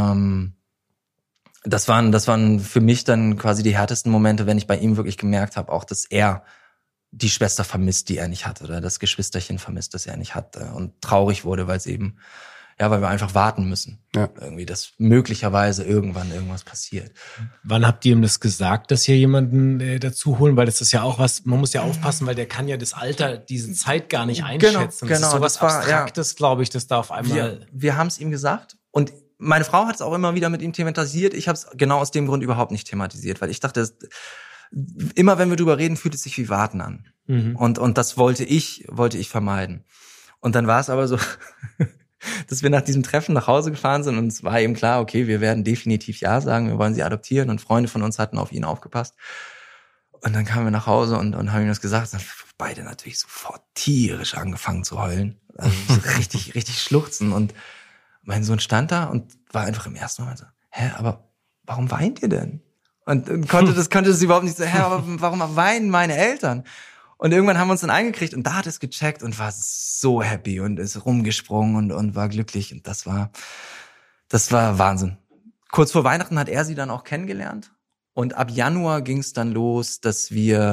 das waren für mich dann quasi die härtesten Momente, wenn ich bei ihm wirklich gemerkt habe, auch dass er die Schwester vermisst, die er nicht hat, oder das Geschwisterchen vermisst, das er nicht hat, und traurig wurde, weil wir einfach warten müssen. Ja. Irgendwie, dass möglicherweise irgendwann irgendwas passiert. Wann habt ihr ihm das gesagt, dass ihr jemanden dazu holen? Weil das ist ja auch was, man muss ja aufpassen, weil der kann ja das Alter, diese Zeit gar nicht einschätzen. Genau. Das ist sowas Abstraktes, glaube ich, das da auf einmal... Wir haben es ihm gesagt und meine Frau hat es auch immer wieder mit ihm thematisiert. Ich habe es genau aus dem Grund überhaupt nicht thematisiert, weil ich dachte, immer wenn wir drüber reden, fühlt es sich wie Warten an. Mhm. Und das wollte ich vermeiden. Und dann war es aber so... dass wir nach diesem Treffen nach Hause gefahren sind und es war eben klar, okay, wir werden definitiv Ja sagen, wir wollen sie adoptieren und Freunde von uns hatten auf ihn aufgepasst. Und dann kamen wir nach Hause und haben ihm das gesagt, dann beide natürlich sofort tierisch angefangen zu heulen, also so richtig, richtig schluchzen und mein Sohn stand da und war einfach im ersten Moment so, aber warum weint ihr denn? Und konnte das überhaupt nicht so, aber warum weinen meine Eltern? Und irgendwann haben wir uns dann eingekriegt und da hat es gecheckt und war so happy und ist rumgesprungen und war glücklich. Und das war Wahnsinn. Kurz vor Weihnachten hat er sie dann auch kennengelernt. Und ab Januar ging es dann los, dass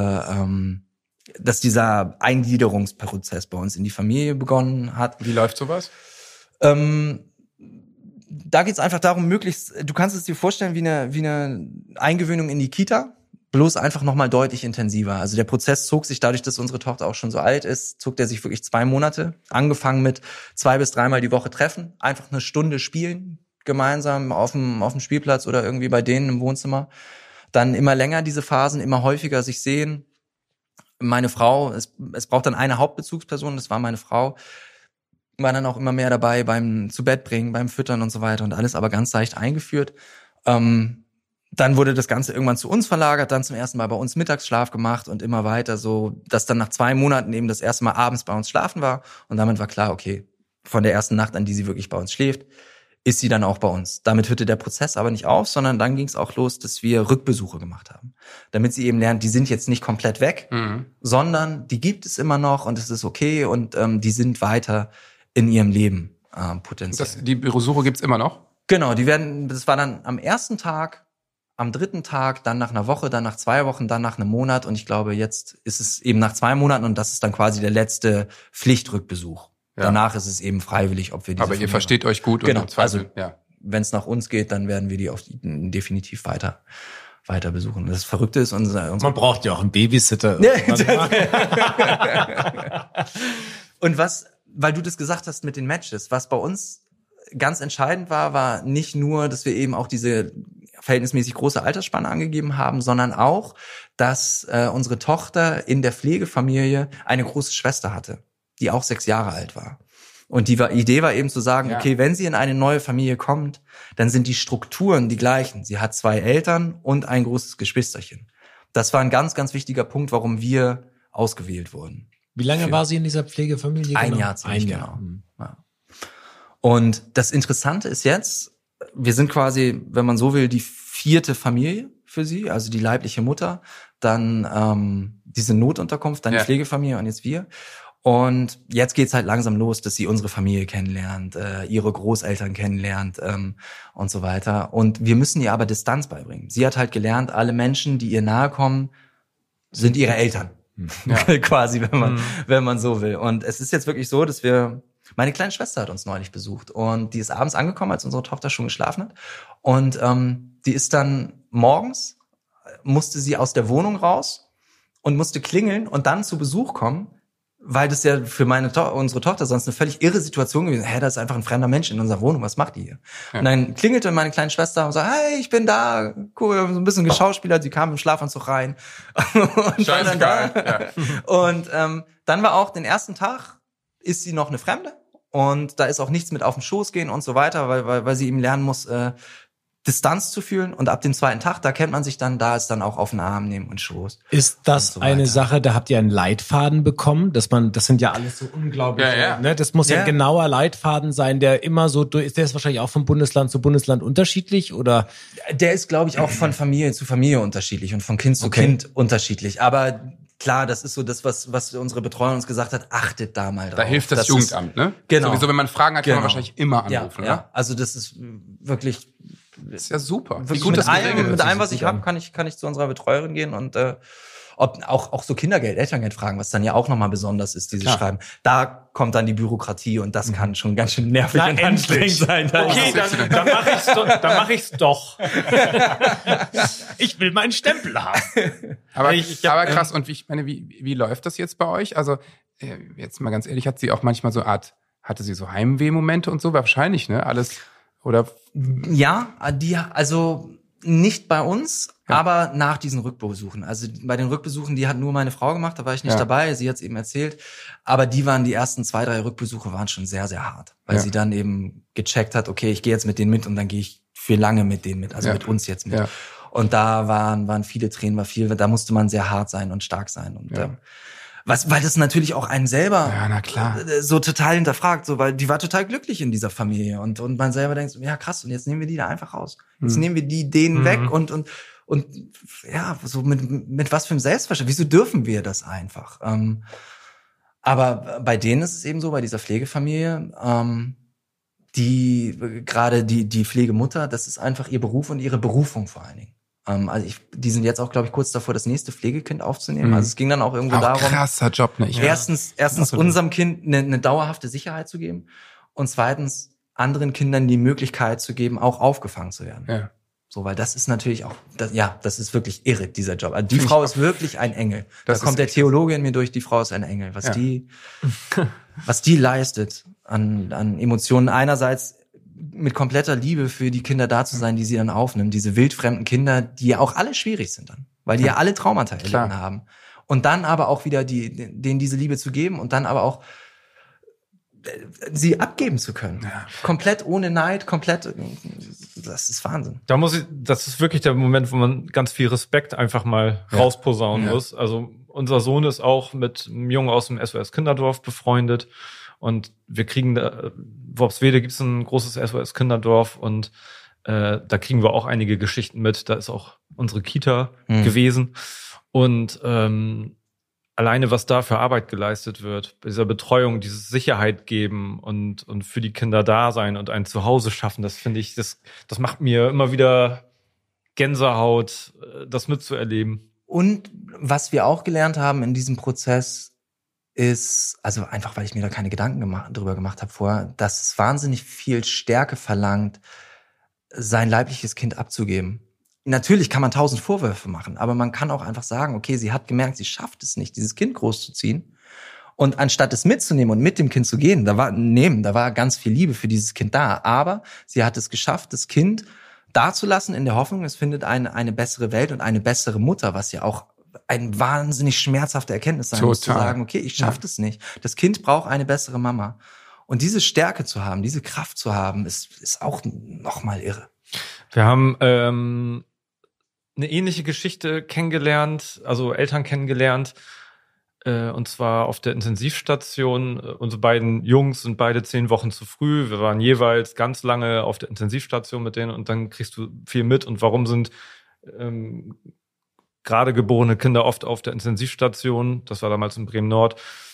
dieser Eingliederungsprozess bei uns in die Familie begonnen hat. Wie läuft sowas? Da geht es einfach darum, du kannst es dir vorstellen wie eine Eingewöhnung in die Kita. Bloß einfach nochmal deutlich intensiver. Also der Prozess zog sich dadurch, dass unsere Tochter auch schon so alt ist, zog der sich wirklich 2 Monate. Angefangen mit 2 bis 3 Mal die Woche treffen, einfach eine Stunde spielen, gemeinsam auf dem Spielplatz oder irgendwie bei denen im Wohnzimmer. Dann immer länger diese Phasen, immer häufiger sich sehen. Meine Frau, es braucht dann eine Hauptbezugsperson, das war meine Frau, war dann auch immer mehr dabei beim Zu-Bett-Bringen, beim Füttern und so weiter und alles aber ganz leicht eingeführt. Dann wurde das Ganze irgendwann zu uns verlagert, dann zum ersten Mal bei uns Mittagsschlaf gemacht und immer weiter so, dass dann nach 2 Monaten eben das erste Mal abends bei uns schlafen war. Und damit war klar, okay, von der ersten Nacht an, die sie wirklich bei uns schläft, ist sie dann auch bei uns. Damit hörte der Prozess aber nicht auf, sondern dann ging es auch los, dass wir Rückbesuche gemacht haben. Damit sie eben lernt, die sind jetzt nicht komplett weg, sondern die gibt es immer noch und es ist okay und die sind weiter in ihrem Leben potenziell. Die Besuche gibt's immer noch? Genau, das war dann am ersten Tag, am 3. Tag, dann nach einer Woche, dann nach 2 Wochen, dann nach einem Monat und ich glaube, jetzt ist es eben nach 2 Monaten und das ist dann quasi der letzte Pflichtrückbesuch. Ja. Danach ist es eben freiwillig, ob wir diese... Aber ihr versteht euch gut genau, und im Zweifel, wenn es nach uns geht, dann werden wir die definitiv weiter weiter besuchen. Das Verrückte ist, man braucht ja auch einen Babysitter. Und weil du das gesagt hast mit den Matches, was bei uns ganz entscheidend war nicht nur, dass wir eben auch diese verhältnismäßig große Altersspanne angegeben haben, sondern auch, dass unsere Tochter in der Pflegefamilie eine große Schwester hatte, die auch 6 Jahre alt war. Und die Idee war eben zu sagen, okay, wenn sie in eine neue Familie kommt, dann sind die Strukturen die gleichen. Sie hat 2 Eltern und ein großes Geschwisterchen. Das war ein ganz, ganz wichtiger Punkt, warum wir ausgewählt wurden. Wie lange war sie in dieser Pflegefamilie? Ein Jahr ziemlich genau. Ja. Und das Interessante ist jetzt, wir sind quasi, wenn man so will, die 4. Familie für sie, also die leibliche Mutter, dann diese Notunterkunft, dann die Pflegefamilie und jetzt wir. Und jetzt geht's halt langsam los, dass sie unsere Familie kennenlernt, ihre Großeltern kennenlernt und so weiter. Und wir müssen ihr aber Distanz beibringen. Sie hat halt gelernt, alle Menschen, die ihr nahe kommen, sind ihre Eltern. Ja. Quasi, wenn man so will. Und es ist jetzt wirklich so, dass meine kleine Schwester hat uns neulich besucht und die ist abends angekommen, als unsere Tochter schon geschlafen hat. Und die ist dann morgens, musste sie aus der Wohnung raus und musste klingeln und dann zu Besuch kommen, weil das ja für unsere Tochter sonst eine völlig irre Situation gewesen ist. Da ist einfach ein fremder Mensch in unserer Wohnung, was macht die hier? Ja. Und dann klingelte meine kleine Schwester und sagte, hey, ich bin da, cool, so ein bisschen geschauspielert, sie kam im Schlafanzug rein. Und war dann da. Ja. Und dann war auch den ersten Tag, ist sie noch eine Fremde und da ist auch nichts mit auf den Schoß gehen und so weiter, weil sie eben lernen muss, Distanz zu fühlen. Und ab dem 2. Tag, da kennt man sich dann, da ist dann auch auf den Arm nehmen und Schoß. Ist das so eine Sache, da habt ihr einen Leitfaden bekommen, das sind ja alles so unglaublich, ne? Das muss ja ein genauer Leitfaden sein, der immer so, der ist wahrscheinlich auch von Bundesland zu Bundesland unterschiedlich, oder? Der ist, glaube ich, auch von Familie zu Familie unterschiedlich und von Kind zu Kind unterschiedlich. Aber klar, das ist so das, was unsere Betreuung uns gesagt hat, achtet da mal drauf. Da hilft das Jugendamt, ne? Genau. Sowieso, wenn man Fragen hat, kann man wahrscheinlich immer anrufen, ja. ne? Also das ist wirklich... Das ist ja super. Wie gut das geregelt ist. Mit allem, was ich habe, kann ich zu unserer Betreuerin gehen und auch so Kindergeld, Elterngeld fragen, was dann ja auch nochmal besonders ist, dieses Schreiben. Da kommt dann die Bürokratie und das kann schon ganz schön nervig und anstrengend sein. Okay, dann mach ich's doch. Ich will meinen Stempel haben. Aber krass, und wie läuft das jetzt bei euch? Also, jetzt mal ganz ehrlich, hat sie auch manchmal hatte sie so Heimweh-Momente und so? Wahrscheinlich, ne? Alles, oder? Ja, also nicht bei uns, aber nach diesen Rückbesuchen. Also bei den Rückbesuchen, die hat nur meine Frau gemacht, da war ich nicht dabei, sie hat es eben erzählt. Aber die ersten 2, 3 Rückbesuche waren schon sehr, sehr hart. Weil sie dann eben gecheckt hat, okay, ich gehe jetzt mit denen mit und dann gehe ich für lange mit denen mit, also mit uns jetzt mit. Ja. Und da waren viele Tränen, da musste man sehr hart sein und stark sein. Und weil das natürlich auch einen selber so total hinterfragt, so, weil die war total glücklich in dieser Familie und man selber denkt, ja krass, und jetzt nehmen wir die da einfach raus. Jetzt nehmen wir denen weg und ja, so mit was für einem Selbstverständnis. Wieso dürfen wir das einfach? Aber bei denen ist es eben so, bei dieser Pflegefamilie, die Pflegemutter, das ist einfach ihr Beruf und ihre Berufung vor allen Dingen. Also die sind jetzt auch, glaube ich, kurz davor, das nächste Pflegekind aufzunehmen. Also es ging dann auch irgendwo darum, krasser Job, ne? Erstens unserem Kind eine dauerhafte Sicherheit zu geben und zweitens anderen Kindern die Möglichkeit zu geben, auch aufgefangen zu werden. Ja. So, weil das ist natürlich auch, das ist wirklich irre, dieser Job. Also die Frau ist wirklich ein Engel. Da kommt der Theologe in mir durch, die Frau ist ein Engel. Was die leistet an Emotionen, einerseits mit kompletter Liebe für die Kinder da zu sein, die sie dann aufnimmt, diese wildfremden Kinder, die ja auch alle schwierig sind dann, weil die ja alle Traumata erlitten haben. Und dann aber auch wieder denen diese Liebe zu geben und dann aber auch sie abgeben zu können. Ja. Komplett ohne Neid, das ist Wahnsinn. Das ist wirklich der Moment, wo man ganz viel Respekt einfach mal rausposaunen muss. Also unser Sohn ist auch mit einem Jungen aus dem SOS Kinderdorf befreundet. Und wir kriegen Worpswede gibt's ein großes SOS Kinderdorf und da kriegen wir auch einige Geschichten mit. Da ist auch unsere Kita gewesen. Und alleine, was da für Arbeit geleistet wird, bei dieser Betreuung, dieses Sicherheit geben und für die Kinder da sein und ein Zuhause schaffen, das finde ich, das macht mir immer wieder Gänsehaut, das mitzuerleben. Und was wir auch gelernt haben in diesem Prozess, ist, also einfach, weil ich mir da keine Gedanken drüber gemacht habe vorher, dass es wahnsinnig viel Stärke verlangt, sein leibliches Kind abzugeben. natürlich kann man 1000 Vorwürfe machen, aber man kann auch einfach sagen, okay, sie hat gemerkt, sie schafft es nicht, dieses Kind großzuziehen. Und anstatt es mitzunehmen und mit dem Kind zu gehen, da war ganz viel Liebe für dieses Kind da. Aber sie hat es geschafft, das Kind dazulassen in der Hoffnung, es findet eine bessere Welt und eine bessere Mutter, was ja auch ein wahnsinnig schmerzhafte Erkenntnis sein muss, zu sagen, okay, ich schaffe das nicht. Das Kind braucht eine bessere Mama. Und diese Stärke zu haben, diese Kraft zu haben, ist auch nochmal irre. Wir haben eine ähnliche Geschichte kennengelernt, also Eltern kennengelernt, und zwar auf der Intensivstation. Unsere beiden Jungs sind beide 10 Wochen zu früh. Wir waren jeweils ganz lange auf der Intensivstation mit denen und dann kriegst du viel mit. Und warum sind gerade geborene Kinder oft auf der Intensivstation? Das war damals in Bremen-Nord.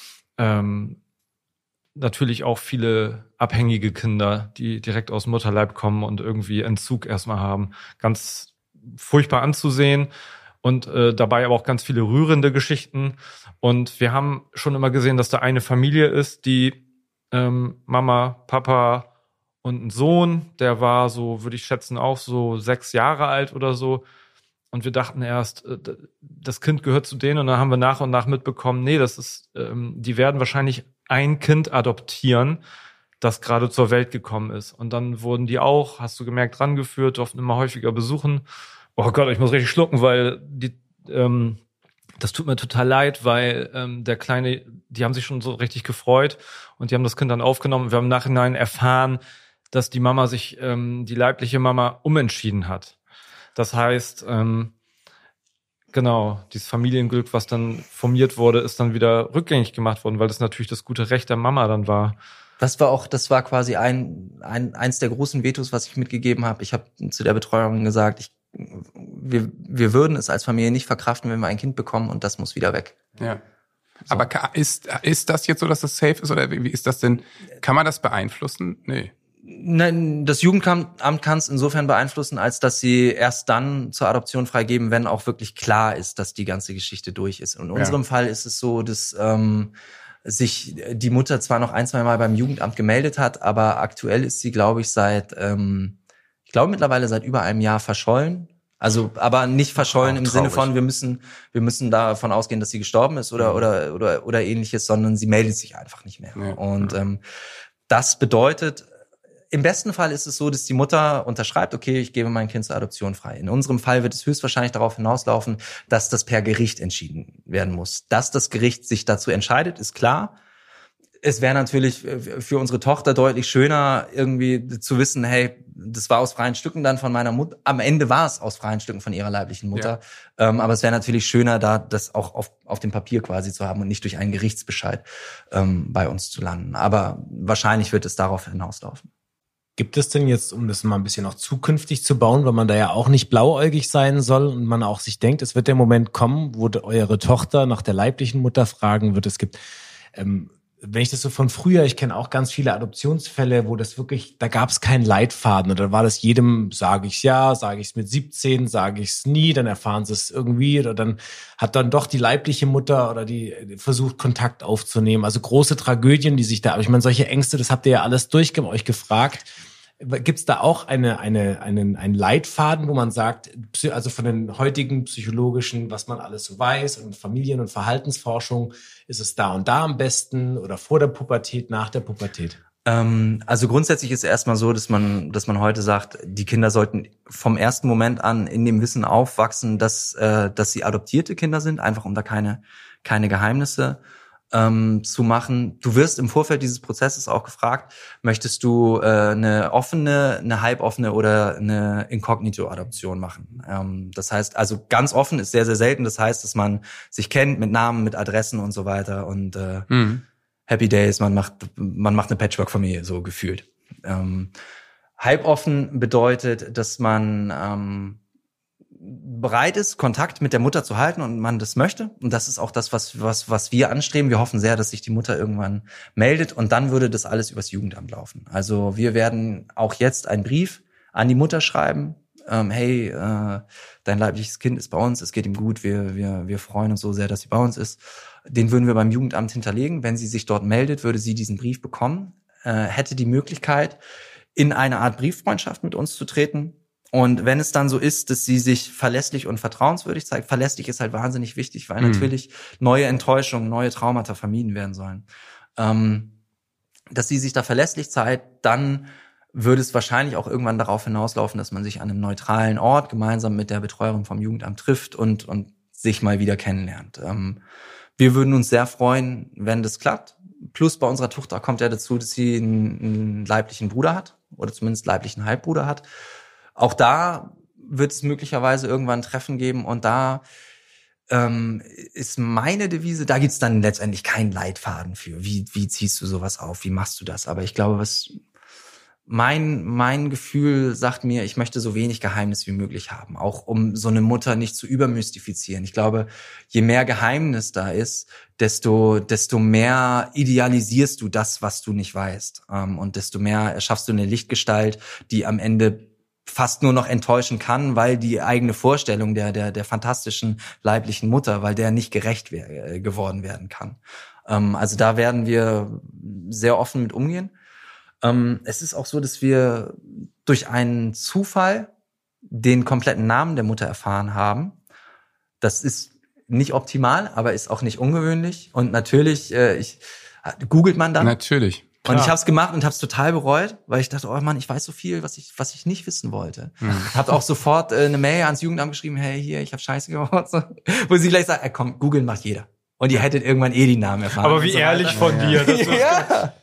Natürlich auch viele abhängige Kinder, die direkt aus dem Mutterleib kommen und irgendwie Entzug erstmal haben. Ganz furchtbar anzusehen. Und dabei aber auch ganz viele rührende Geschichten. Und wir haben schon immer gesehen, dass da eine Familie ist, die Mama, Papa und ein Sohn, der war so, würde ich schätzen, auch so 6 Jahre alt oder so. Und wir dachten erst, das Kind gehört zu denen. Und dann haben wir nach und nach mitbekommen, nee, das ist, die werden wahrscheinlich ein Kind adoptieren, das gerade zur Welt gekommen ist. Und dann wurden die auch, hast du gemerkt, rangeführt, durften immer häufiger besuchen. Oh Gott, ich muss richtig schlucken, weil das tut mir total leid, weil der Kleine, die haben sich schon so richtig gefreut und die haben das Kind dann aufgenommen. Wir haben im Nachhinein erfahren, dass die Mama sich, die leibliche Mama, umentschieden hat. Das heißt, genau, dieses Familienglück, was dann formiert wurde, ist dann wieder rückgängig gemacht worden, weil das natürlich das gute Recht der Mama dann war. Das war quasi eins der großen Vetos, was ich mitgegeben habe. Ich habe zu der Betreuerin gesagt, wir würden es als Familie nicht verkraften, wenn wir ein Kind bekommen und das muss wieder weg. Ja. So. Aber ist das jetzt so, dass das safe ist oder wie ist das denn? Kann man das beeinflussen? Nee. Nein, das Jugendamt kann es insofern beeinflussen, als dass sie erst dann zur Adoption freigeben, wenn auch wirklich klar ist, dass die ganze Geschichte durch ist. Und in unserem Fall ist es so, dass sich die Mutter zwar noch 1-2 Mal beim Jugendamt gemeldet hat, aber aktuell ist sie, glaube ich, mittlerweile seit über einem Jahr verschollen. Also, aber nicht verschollen im Sinne von, wir müssen davon ausgehen, dass sie gestorben ist oder ähnliches, sondern sie meldet sich einfach nicht mehr. Ja. Und das bedeutet, im besten Fall ist es so, dass die Mutter unterschreibt, okay, ich gebe mein Kind zur Adoption frei. In unserem Fall wird es höchstwahrscheinlich darauf hinauslaufen, dass das per Gericht entschieden werden muss. Dass das Gericht sich dazu entscheidet, ist klar. Es wäre natürlich für unsere Tochter deutlich schöner, irgendwie zu wissen, hey, das war aus freien Stücken dann von meiner Mutter. Am Ende war es aus freien Stücken von ihrer leiblichen Mutter. Ja. Aber es wäre natürlich schöner, da das auch auf dem Papier quasi zu haben und nicht durch einen Gerichtsbescheid bei uns zu landen. Aber wahrscheinlich wird es darauf hinauslaufen. Gibt es denn jetzt, um das mal ein bisschen auch zukünftig zu bauen, weil man da ja auch nicht blauäugig sein soll und man auch sich denkt, es wird der Moment kommen, wo eure Tochter nach der leiblichen Mutter fragen wird, es gibt, wenn ich das so von früher, ich kenne auch ganz viele Adoptionsfälle, wo das wirklich, da gab es keinen Leitfaden oder war das jedem, sage ich ja, sage ich es mit 17, sage ich es nie, dann erfahren sie es irgendwie oder dann hat dann doch die leibliche Mutter oder die versucht Kontakt aufzunehmen. Also große Tragödien, die sich da, aber ich meine, solche Ängste, das habt ihr ja alles euch gefragt. Gibt es da auch einen Leitfaden, wo man sagt, also von den heutigen psychologischen, was man alles so weiß und Familien- und Verhaltensforschung, ist es da und da am besten oder vor der Pubertät, nach der Pubertät? Also grundsätzlich ist es erstmal so, dass man heute sagt, die Kinder sollten vom ersten Moment an in dem Wissen aufwachsen, dass sie adoptierte Kinder sind, einfach um da keine Geheimnisse zu machen. Du wirst im Vorfeld dieses Prozesses auch gefragt, möchtest du eine offene, eine halboffene oder eine Inkognito-Adoption machen? Das heißt, also ganz offen ist sehr, sehr selten. Das heißt, dass man sich kennt mit Namen, mit Adressen und so weiter und Happy Days, man macht eine Patchwork-Familie, so gefühlt. Halboffen bedeutet, dass man bereit ist, Kontakt mit der Mutter zu halten und man das möchte. Und das ist auch das, was wir anstreben. Wir hoffen sehr, dass sich die Mutter irgendwann meldet und dann würde das alles übers Jugendamt laufen. Also wir werden auch jetzt einen Brief an die Mutter schreiben. Hey, dein leibliches Kind ist bei uns, es geht ihm gut, wir freuen uns so sehr, dass sie bei uns ist. Den würden wir beim Jugendamt hinterlegen. Wenn sie sich dort meldet, würde sie diesen Brief bekommen, hätte die Möglichkeit, in eine Art Brieffreundschaft mit uns zu treten. Und wenn es dann so ist, dass sie sich verlässlich und vertrauenswürdig zeigt, verlässlich ist halt wahnsinnig wichtig, weil natürlich neue Enttäuschungen, neue Traumata vermieden werden sollen. Dass sie sich da verlässlich zeigt, dann würde es wahrscheinlich auch irgendwann darauf hinauslaufen, dass man sich an einem neutralen Ort gemeinsam mit der Betreuerin vom Jugendamt trifft und sich mal wieder kennenlernt. Wir würden uns sehr freuen, wenn das klappt. Plus bei unserer Tochter kommt ja dazu, dass sie einen leiblichen Bruder hat oder zumindest leiblichen Halbbruder hat. Auch da wird es möglicherweise irgendwann ein Treffen geben und da ist meine Devise, da gibt's dann letztendlich keinen Leitfaden für. Wie ziehst du sowas auf? Wie machst du das? Aber ich glaube, was mein Gefühl sagt mir, ich möchte so wenig Geheimnis wie möglich haben, auch um so eine Mutter nicht zu übermystifizieren. Ich glaube, je mehr Geheimnis da ist, desto mehr idealisierst du das, was du nicht weißt. Und desto mehr erschaffst du eine Lichtgestalt, die am Ende fast nur noch enttäuschen kann, weil die eigene Vorstellung der fantastischen leiblichen Mutter, weil der nicht gerecht geworden werden kann. Also da werden wir sehr offen mit umgehen. Es ist auch so, dass wir durch einen Zufall den kompletten Namen der Mutter erfahren haben. Das ist nicht optimal, aber ist auch nicht ungewöhnlich. Und natürlich, googelt man dann. Natürlich. Und ich habe es gemacht und habe es total bereut, weil ich dachte, oh Mann, ich weiß so viel, was ich nicht wissen wollte. Habe auch sofort eine Mail ans Jugendamt geschrieben, hey, hier, ich habe Scheiße gebaut. So. Wo sie gleich sagt, komm, googeln macht jeder. Und ihr hättet irgendwann die Namen erfahren. Aber wie so ehrlich von dir. Ja.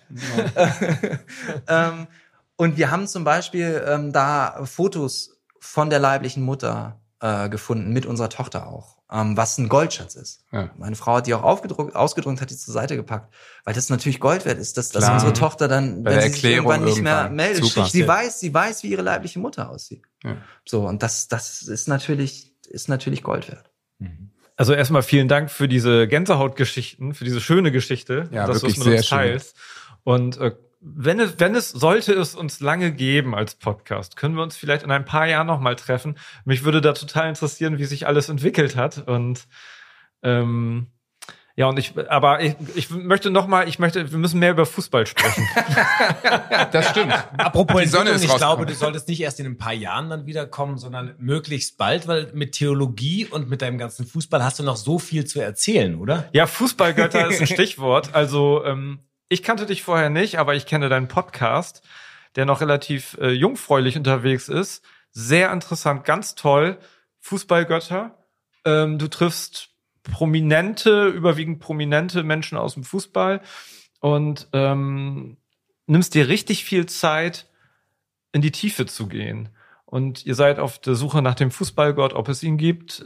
Und wir haben zum Beispiel da Fotos von der leiblichen Mutter gefunden, mit unserer Tochter auch, was ein Goldschatz ist. Ja. Meine Frau hat die auch ausgedruckt, hat die zur Seite gepackt, weil das natürlich Gold wert ist, dass unsere Tochter dann, wenn sie sich irgendwann nicht mehr meldet, sie weiß, wie ihre leibliche Mutter aussieht. Ja. So, und das ist natürlich Gold wert. Also erstmal vielen Dank für diese Gänsehautgeschichten, für diese schöne Geschichte, ja, dass du es mit uns teilst. Und sollte es uns lange geben als Podcast, können wir uns vielleicht in ein paar Jahren noch mal treffen. Mich würde da total interessieren, wie sich alles entwickelt hat. Und ich möchte wir müssen mehr über Fußball sprechen. Das stimmt. Apropos Sonne, ich glaube, du solltest nicht erst in ein paar Jahren dann wiederkommen, sondern möglichst bald, weil mit Theologie und mit deinem ganzen Fußball hast du noch so viel zu erzählen, oder? Ja, Fußballgötter ist ein Stichwort. Also ich kannte dich vorher nicht, aber ich kenne deinen Podcast, der noch relativ jungfräulich unterwegs ist. Sehr interessant, ganz toll. Fußballgötter. Du triffst überwiegend prominente Menschen aus dem Fußball und nimmst dir richtig viel Zeit, in die Tiefe zu gehen. Und ihr seid auf der Suche nach dem Fußballgott, ob es ihn gibt.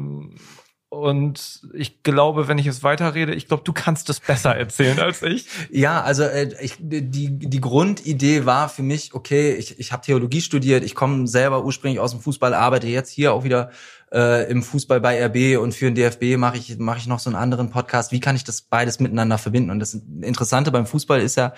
Und ich glaube, wenn ich es weiterrede, du kannst es besser erzählen als ich. Ja, also die Grundidee war für mich, okay, ich habe Theologie studiert, ich komme selber ursprünglich aus dem Fußball, arbeite jetzt hier auch wieder im Fußball bei RB und für den DFB mache ich noch so einen anderen Podcast. Wie kann ich das beides miteinander verbinden? Und das Interessante beim Fußball ist ja,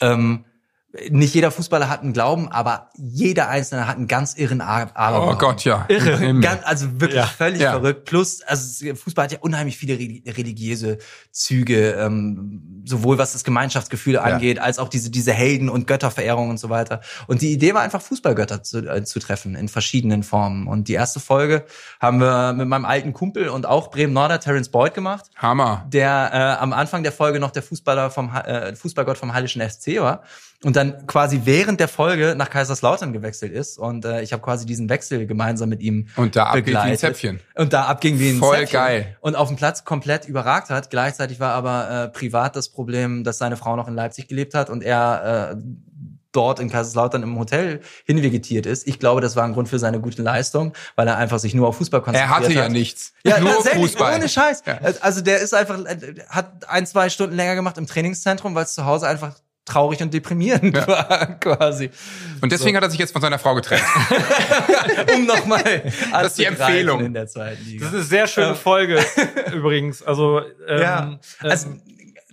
nicht jeder Fußballer hat einen Glauben, aber jeder Einzelne hat einen ganz irren Aberglauben. Oh Gott, ja. Irre. Also wirklich völlig verrückt. Plus, also Fußball hat ja unheimlich viele religiöse Züge, sowohl was das Gemeinschaftsgefühl angeht, als auch diese Helden- und Götterverehrung und so weiter. Und die Idee war einfach, Fußballgötter zu treffen in verschiedenen Formen. Und die erste Folge haben wir mit meinem alten Kumpel und auch Bremen-Norder, Terence Boyd, gemacht. Hammer. Der am Anfang der Folge noch der Fußballgott vom Hallischen SC war. Und dann quasi während der Folge nach Kaiserslautern gewechselt ist. Und ich habe quasi diesen Wechsel gemeinsam mit ihm und da abging wie ein Zäpfchen. Und da abging wie ein Voll Zäpfchen. Geil. Und auf dem Platz komplett überragt hat. Gleichzeitig war aber privat das Problem, dass seine Frau noch in Leipzig gelebt hat und er dort in Kaiserslautern im Hotel hinvegetiert ist. Ich glaube, das war ein Grund für seine gute Leistung, weil er einfach sich nur auf Fußball konzentriert hat. Er hatte ja nichts. Ja, nur Fußball. Ohne Scheiß. Ja. Also der ist einfach, hat 1-2 Stunden länger gemacht im Trainingszentrum, weil es zu Hause einfach traurig und deprimierend war, quasi. Und deswegen hat er sich jetzt von seiner Frau getrennt. Um nochmal das ist die Empfehlung in der zweiten Liga. Das ist eine sehr schöne Folge übrigens. Also,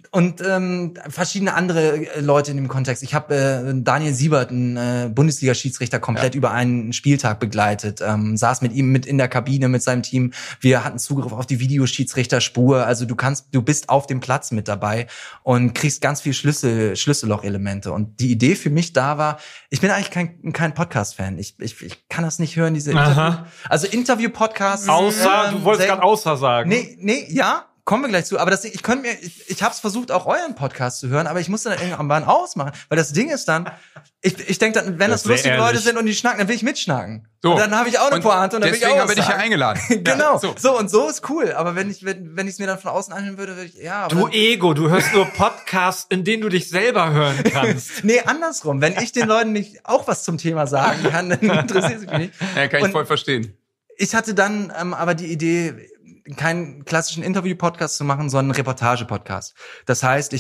verschiedene andere Leute in dem Kontext. Ich habe Daniel Siebert, einen Bundesliga-Schiedsrichter, komplett über einen Spieltag begleitet, saß mit ihm mit in der Kabine mit seinem Team. Wir hatten Zugriff auf die Videoschiedsrichterspur. Also du bist auf dem Platz mit dabei und kriegst ganz viel Schlüsselloch-Elemente. Und die Idee für mich da war, ich bin eigentlich kein Podcast-Fan. Ich kann das nicht hören, diese Interview-Podcasts. Außer, du wolltest gerade außer sagen. Nee, ja. Kommen wir gleich zu, aber ich habe es versucht, auch euren Podcast zu hören, aber ich musste dann irgendwann ausmachen, weil das Ding ist dann, ich denke dann, wenn das lustige Leute sind und die schnacken, dann will ich mitschnacken. So. Und dann habe ich auch eine Pointe und dann will ich auch deswegen habe ich dich ja eingeladen. Genau, so und so ist cool, aber wenn ich es mir dann von außen anhören würde ich, ja. Du Ego, du hörst nur Podcasts, in denen du dich selber hören kannst. Nee, andersrum, wenn ich den Leuten nicht auch was zum Thema sagen kann, dann interessiert es mich nicht. Ja, kann ich voll verstehen. Ich hatte dann aber die Idee, keinen klassischen Interview-Podcast zu machen, sondern einen Reportage-Podcast. Das heißt,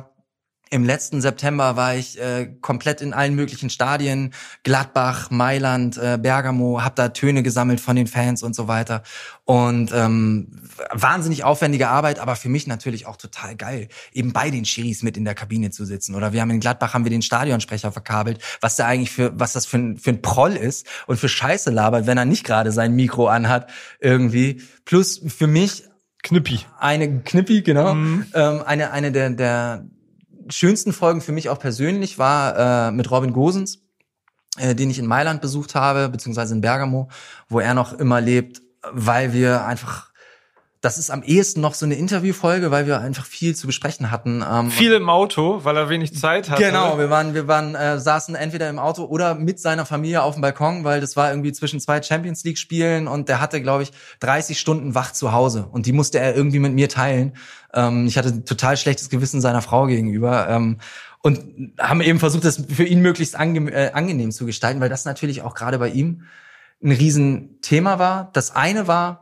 im letzten September war ich komplett in allen möglichen Stadien, Gladbach, Mailand, Bergamo, hab da Töne gesammelt von den Fans und so weiter. Und wahnsinnig aufwendige Arbeit, aber für mich natürlich auch total geil, eben bei den Schiris mit in der Kabine zu sitzen. Oder in Gladbach haben wir den Stadionsprecher verkabelt, was das für ein Proll ist und für Scheiße labert, wenn er nicht gerade sein Mikro anhat irgendwie. Plus für mich Knippi, genau. Eine der schönsten Folgen für mich auch persönlich war mit Robin Gosens, den ich in Mailand besucht habe, beziehungsweise in Bergamo, wo er noch immer lebt, weil wir einfach, das ist am ehesten noch so eine Interviewfolge, weil wir einfach viel zu besprechen hatten. Viel im Auto, weil er wenig Zeit hatte. Genau, wir saßen entweder im Auto oder mit seiner Familie auf dem Balkon, weil das war irgendwie zwischen 2 Champions League Spielen und der hatte, glaube ich, 30 Stunden wach zu Hause und die musste er irgendwie mit mir teilen. Ich hatte ein total schlechtes Gewissen seiner Frau gegenüber und haben eben versucht, das für ihn möglichst angenehm zu gestalten, weil das natürlich auch gerade bei ihm ein Riesenthema war. Das eine war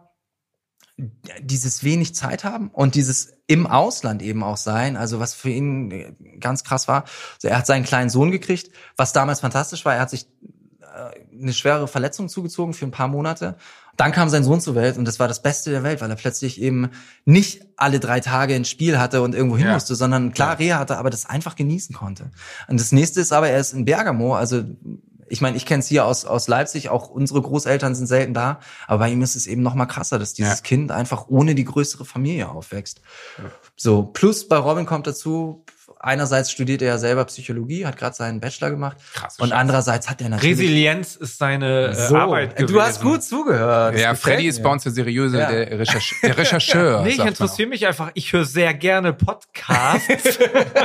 dieses wenig Zeit haben und dieses im Ausland eben auch sein, also was für ihn ganz krass war. Also er hat seinen kleinen Sohn gekriegt, was damals fantastisch war. Er hat sich eine schwere Verletzung zugezogen für ein paar Monate. Dann kam sein Sohn zur Welt und das war das Beste der Welt, weil er plötzlich eben nicht alle 3 Tage ein Spiel hatte und irgendwo hin musste, sondern klar Reha hatte, aber das einfach genießen konnte. Und das nächste ist aber, er ist in Bergamo, also ich meine, ich kenne es hier aus Leipzig, auch unsere Großeltern sind selten da, aber bei ihm ist es eben noch mal krasser, dass dieses Kind einfach ohne die größere Familie aufwächst. Ja. So, plus bei Robin kommt dazu, einerseits studiert er ja selber Psychologie, hat gerade seinen Bachelor gemacht. Krass, und andererseits hat er natürlich... Resilienz ist seine Arbeit gewesen. Du hast gut zugehört. Ja, Freddy ist bei uns der seriöse, der Rechercheur. Nee, ich interessiere mich einfach. Ich höre sehr gerne Podcasts.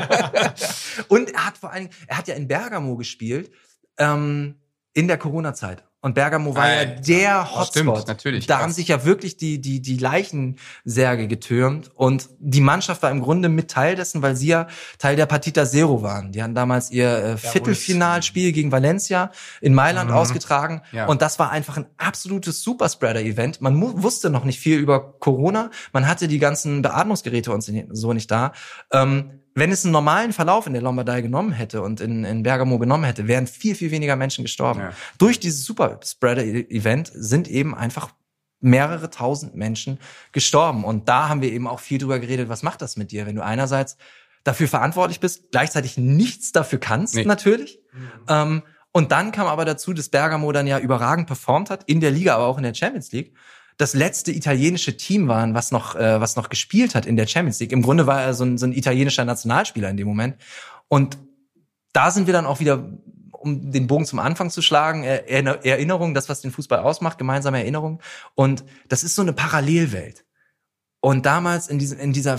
Und er hat ja in Bergamo gespielt, in der Corona-Zeit. Und Bergamo war ja der Hotspot. Stimmt, natürlich. Da haben sich ja wirklich die Leichensärge getürmt. Und die Mannschaft war im Grunde mit Teil dessen, weil sie ja Teil der Partita Zero waren. Die hatten damals ihr Viertelfinalspiel gegen Valencia in Mailand ausgetragen. Ja. Und das war einfach ein absolutes Superspreader-Event. Man wusste noch nicht viel über Corona. Man hatte die ganzen Beatmungsgeräte und so nicht da. Wenn es einen normalen Verlauf in der Lombardei genommen hätte und in Bergamo genommen hätte, wären viel, viel weniger Menschen gestorben. Ja. Durch dieses Superspreader-Event sind eben einfach mehrere tausend Menschen gestorben. Und da haben wir eben auch viel drüber geredet, was macht das mit dir, wenn du einerseits dafür verantwortlich bist, gleichzeitig nichts dafür kannst, natürlich. Und dann kam aber dazu, dass Bergamo dann ja überragend performt hat, in der Liga, aber auch in der Champions League. Das letzte italienische Team waren, was noch gespielt hat in der Champions League. Im Grunde war er so ein italienischer Nationalspieler in dem Moment. Und da sind wir dann auch wieder, um den Bogen zum Anfang zu schlagen, Erinnerung, das, was den Fußball ausmacht, gemeinsame Erinnerung. Und das ist so eine Parallelwelt. Und damals in dieser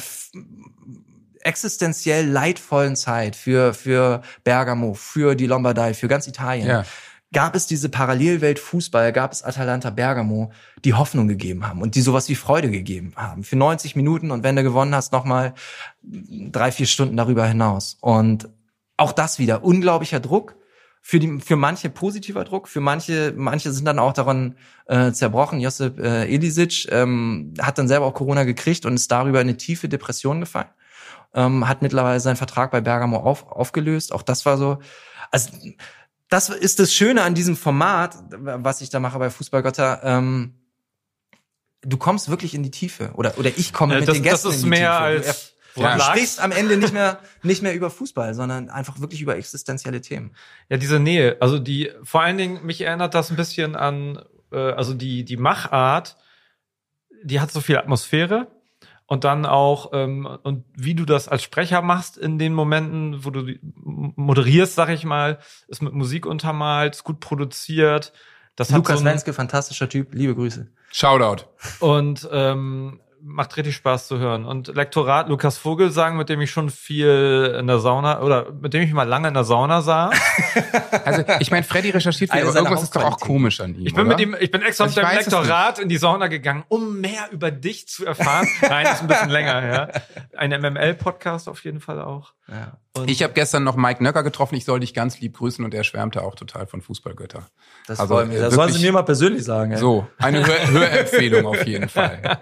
existenziell leidvollen Zeit für Bergamo, für die Lombardei, für ganz Italien, gab es diese Parallelwelt Fußball, gab es Atalanta Bergamo, die Hoffnung gegeben haben und die sowas wie Freude gegeben haben. Für 90 Minuten und wenn du gewonnen hast, nochmal 3-4 Stunden darüber hinaus. Und auch das wieder unglaublicher Druck, für manche positiver Druck, für manche sind dann auch daran zerbrochen. Josip Elisic hat dann selber auch Corona gekriegt und ist darüber in eine tiefe Depression gefallen. Hat mittlerweile seinen Vertrag bei Bergamo aufgelöst. Auch das war so, also das ist das Schöne an diesem Format, was ich da mache bei Fußballgötter. Du kommst wirklich in die Tiefe. Oder ich komme mit den Gästen in die Tiefe. Du sprichst am Ende nicht mehr über Fußball, sondern einfach wirklich über existenzielle Themen. Ja, diese Nähe, also vor allen Dingen, mich erinnert das ein bisschen an, also die Machart, die hat so viel Atmosphäre. Und dann auch, und wie du das als Sprecher machst in den Momenten, wo du moderierst, sag ich mal, ist mit Musik untermalt, ist gut produziert. Das Lukas Wenske, fantastischer Typ, liebe Grüße. Shoutout. Und macht richtig Spaß zu hören. Und Lektorat, Lukas Vogelsang, mit dem ich schon viel in der Sauna, oder mit dem ich mal lange in der Sauna saß. Also, ich meine, Freddy recherchiert viel, aber irgendwas ist doch auch komisch an ihm, ich bin extra mit dem Lektorat in die Sauna gegangen, um mehr über dich zu erfahren. Nein, das ist ein bisschen länger her. Ein MML-Podcast auf jeden Fall auch. Ja. Ich habe gestern noch Mike Nöcker getroffen, ich soll dich ganz lieb grüßen und er schwärmte auch total von Fußballgötter. Das freut mich. Das sollen Sie mir mal persönlich sagen. Ey. So, eine Hörempfehlung auf jeden Fall.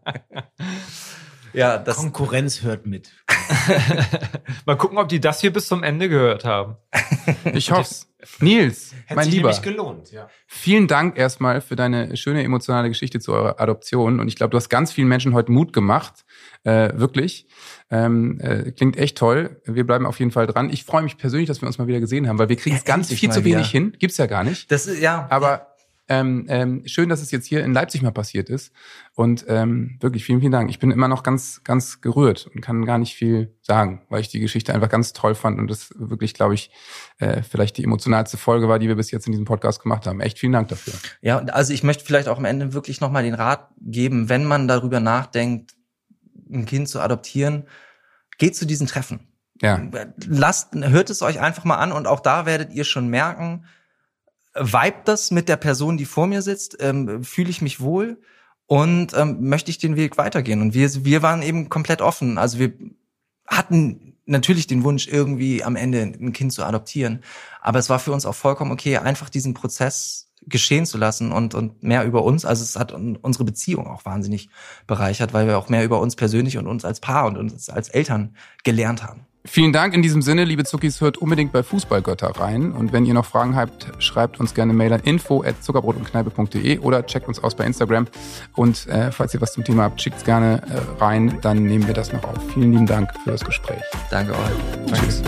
Ja, Konkurrenz hört mit. Mal gucken, ob die das hier bis zum Ende gehört haben. Ich hoff's. Nils, mein Lieber. Hat sich nämlich gelohnt, ja. Vielen Dank erstmal für deine schöne emotionale Geschichte zu eurer Adoption. Und ich glaube, du hast ganz vielen Menschen heute Mut gemacht. Wirklich. Klingt echt toll. Wir bleiben auf jeden Fall dran. Ich freue mich persönlich, dass wir uns mal wieder gesehen haben, weil wir kriegen es ganz viel zu wenig hin. Gibt's ja gar nicht. Das ist, ja. Aber schön, dass es jetzt hier in Leipzig mal passiert ist. Und wirklich vielen, vielen Dank. Ich bin immer noch ganz, ganz gerührt und kann gar nicht viel sagen, weil ich die Geschichte einfach ganz toll fand und das wirklich, glaube ich, vielleicht die emotionalste Folge war, die wir bis jetzt in diesem Podcast gemacht haben. Echt vielen Dank dafür. Ja, also ich möchte vielleicht auch am Ende wirklich nochmal den Rat geben, wenn man darüber nachdenkt, ein Kind zu adoptieren, geht zu diesen Treffen. Ja. Hört es euch einfach mal an und auch da werdet ihr schon merken, vibet das mit der Person, die vor mir sitzt, fühle ich mich wohl und möchte ich den Weg weitergehen. Und wir waren eben komplett offen. Also wir hatten natürlich den Wunsch, irgendwie am Ende ein Kind zu adoptieren. Aber es war für uns auch vollkommen okay, einfach diesen Prozess geschehen zu lassen und mehr über uns. Also es hat unsere Beziehung auch wahnsinnig bereichert, weil wir auch mehr über uns persönlich und uns als Paar und uns als Eltern gelernt haben. Vielen Dank in diesem Sinne, liebe Zuckis, hört unbedingt bei Fußballgötter rein. Und wenn ihr noch Fragen habt, schreibt uns gerne eine Mail an info@zuckerbrotundkneipe.de oder checkt uns aus bei Instagram. Und falls ihr was zum Thema habt, schickt's gerne rein, dann nehmen wir das noch auf. Vielen lieben Dank für das Gespräch. Danke euch. Tschüss.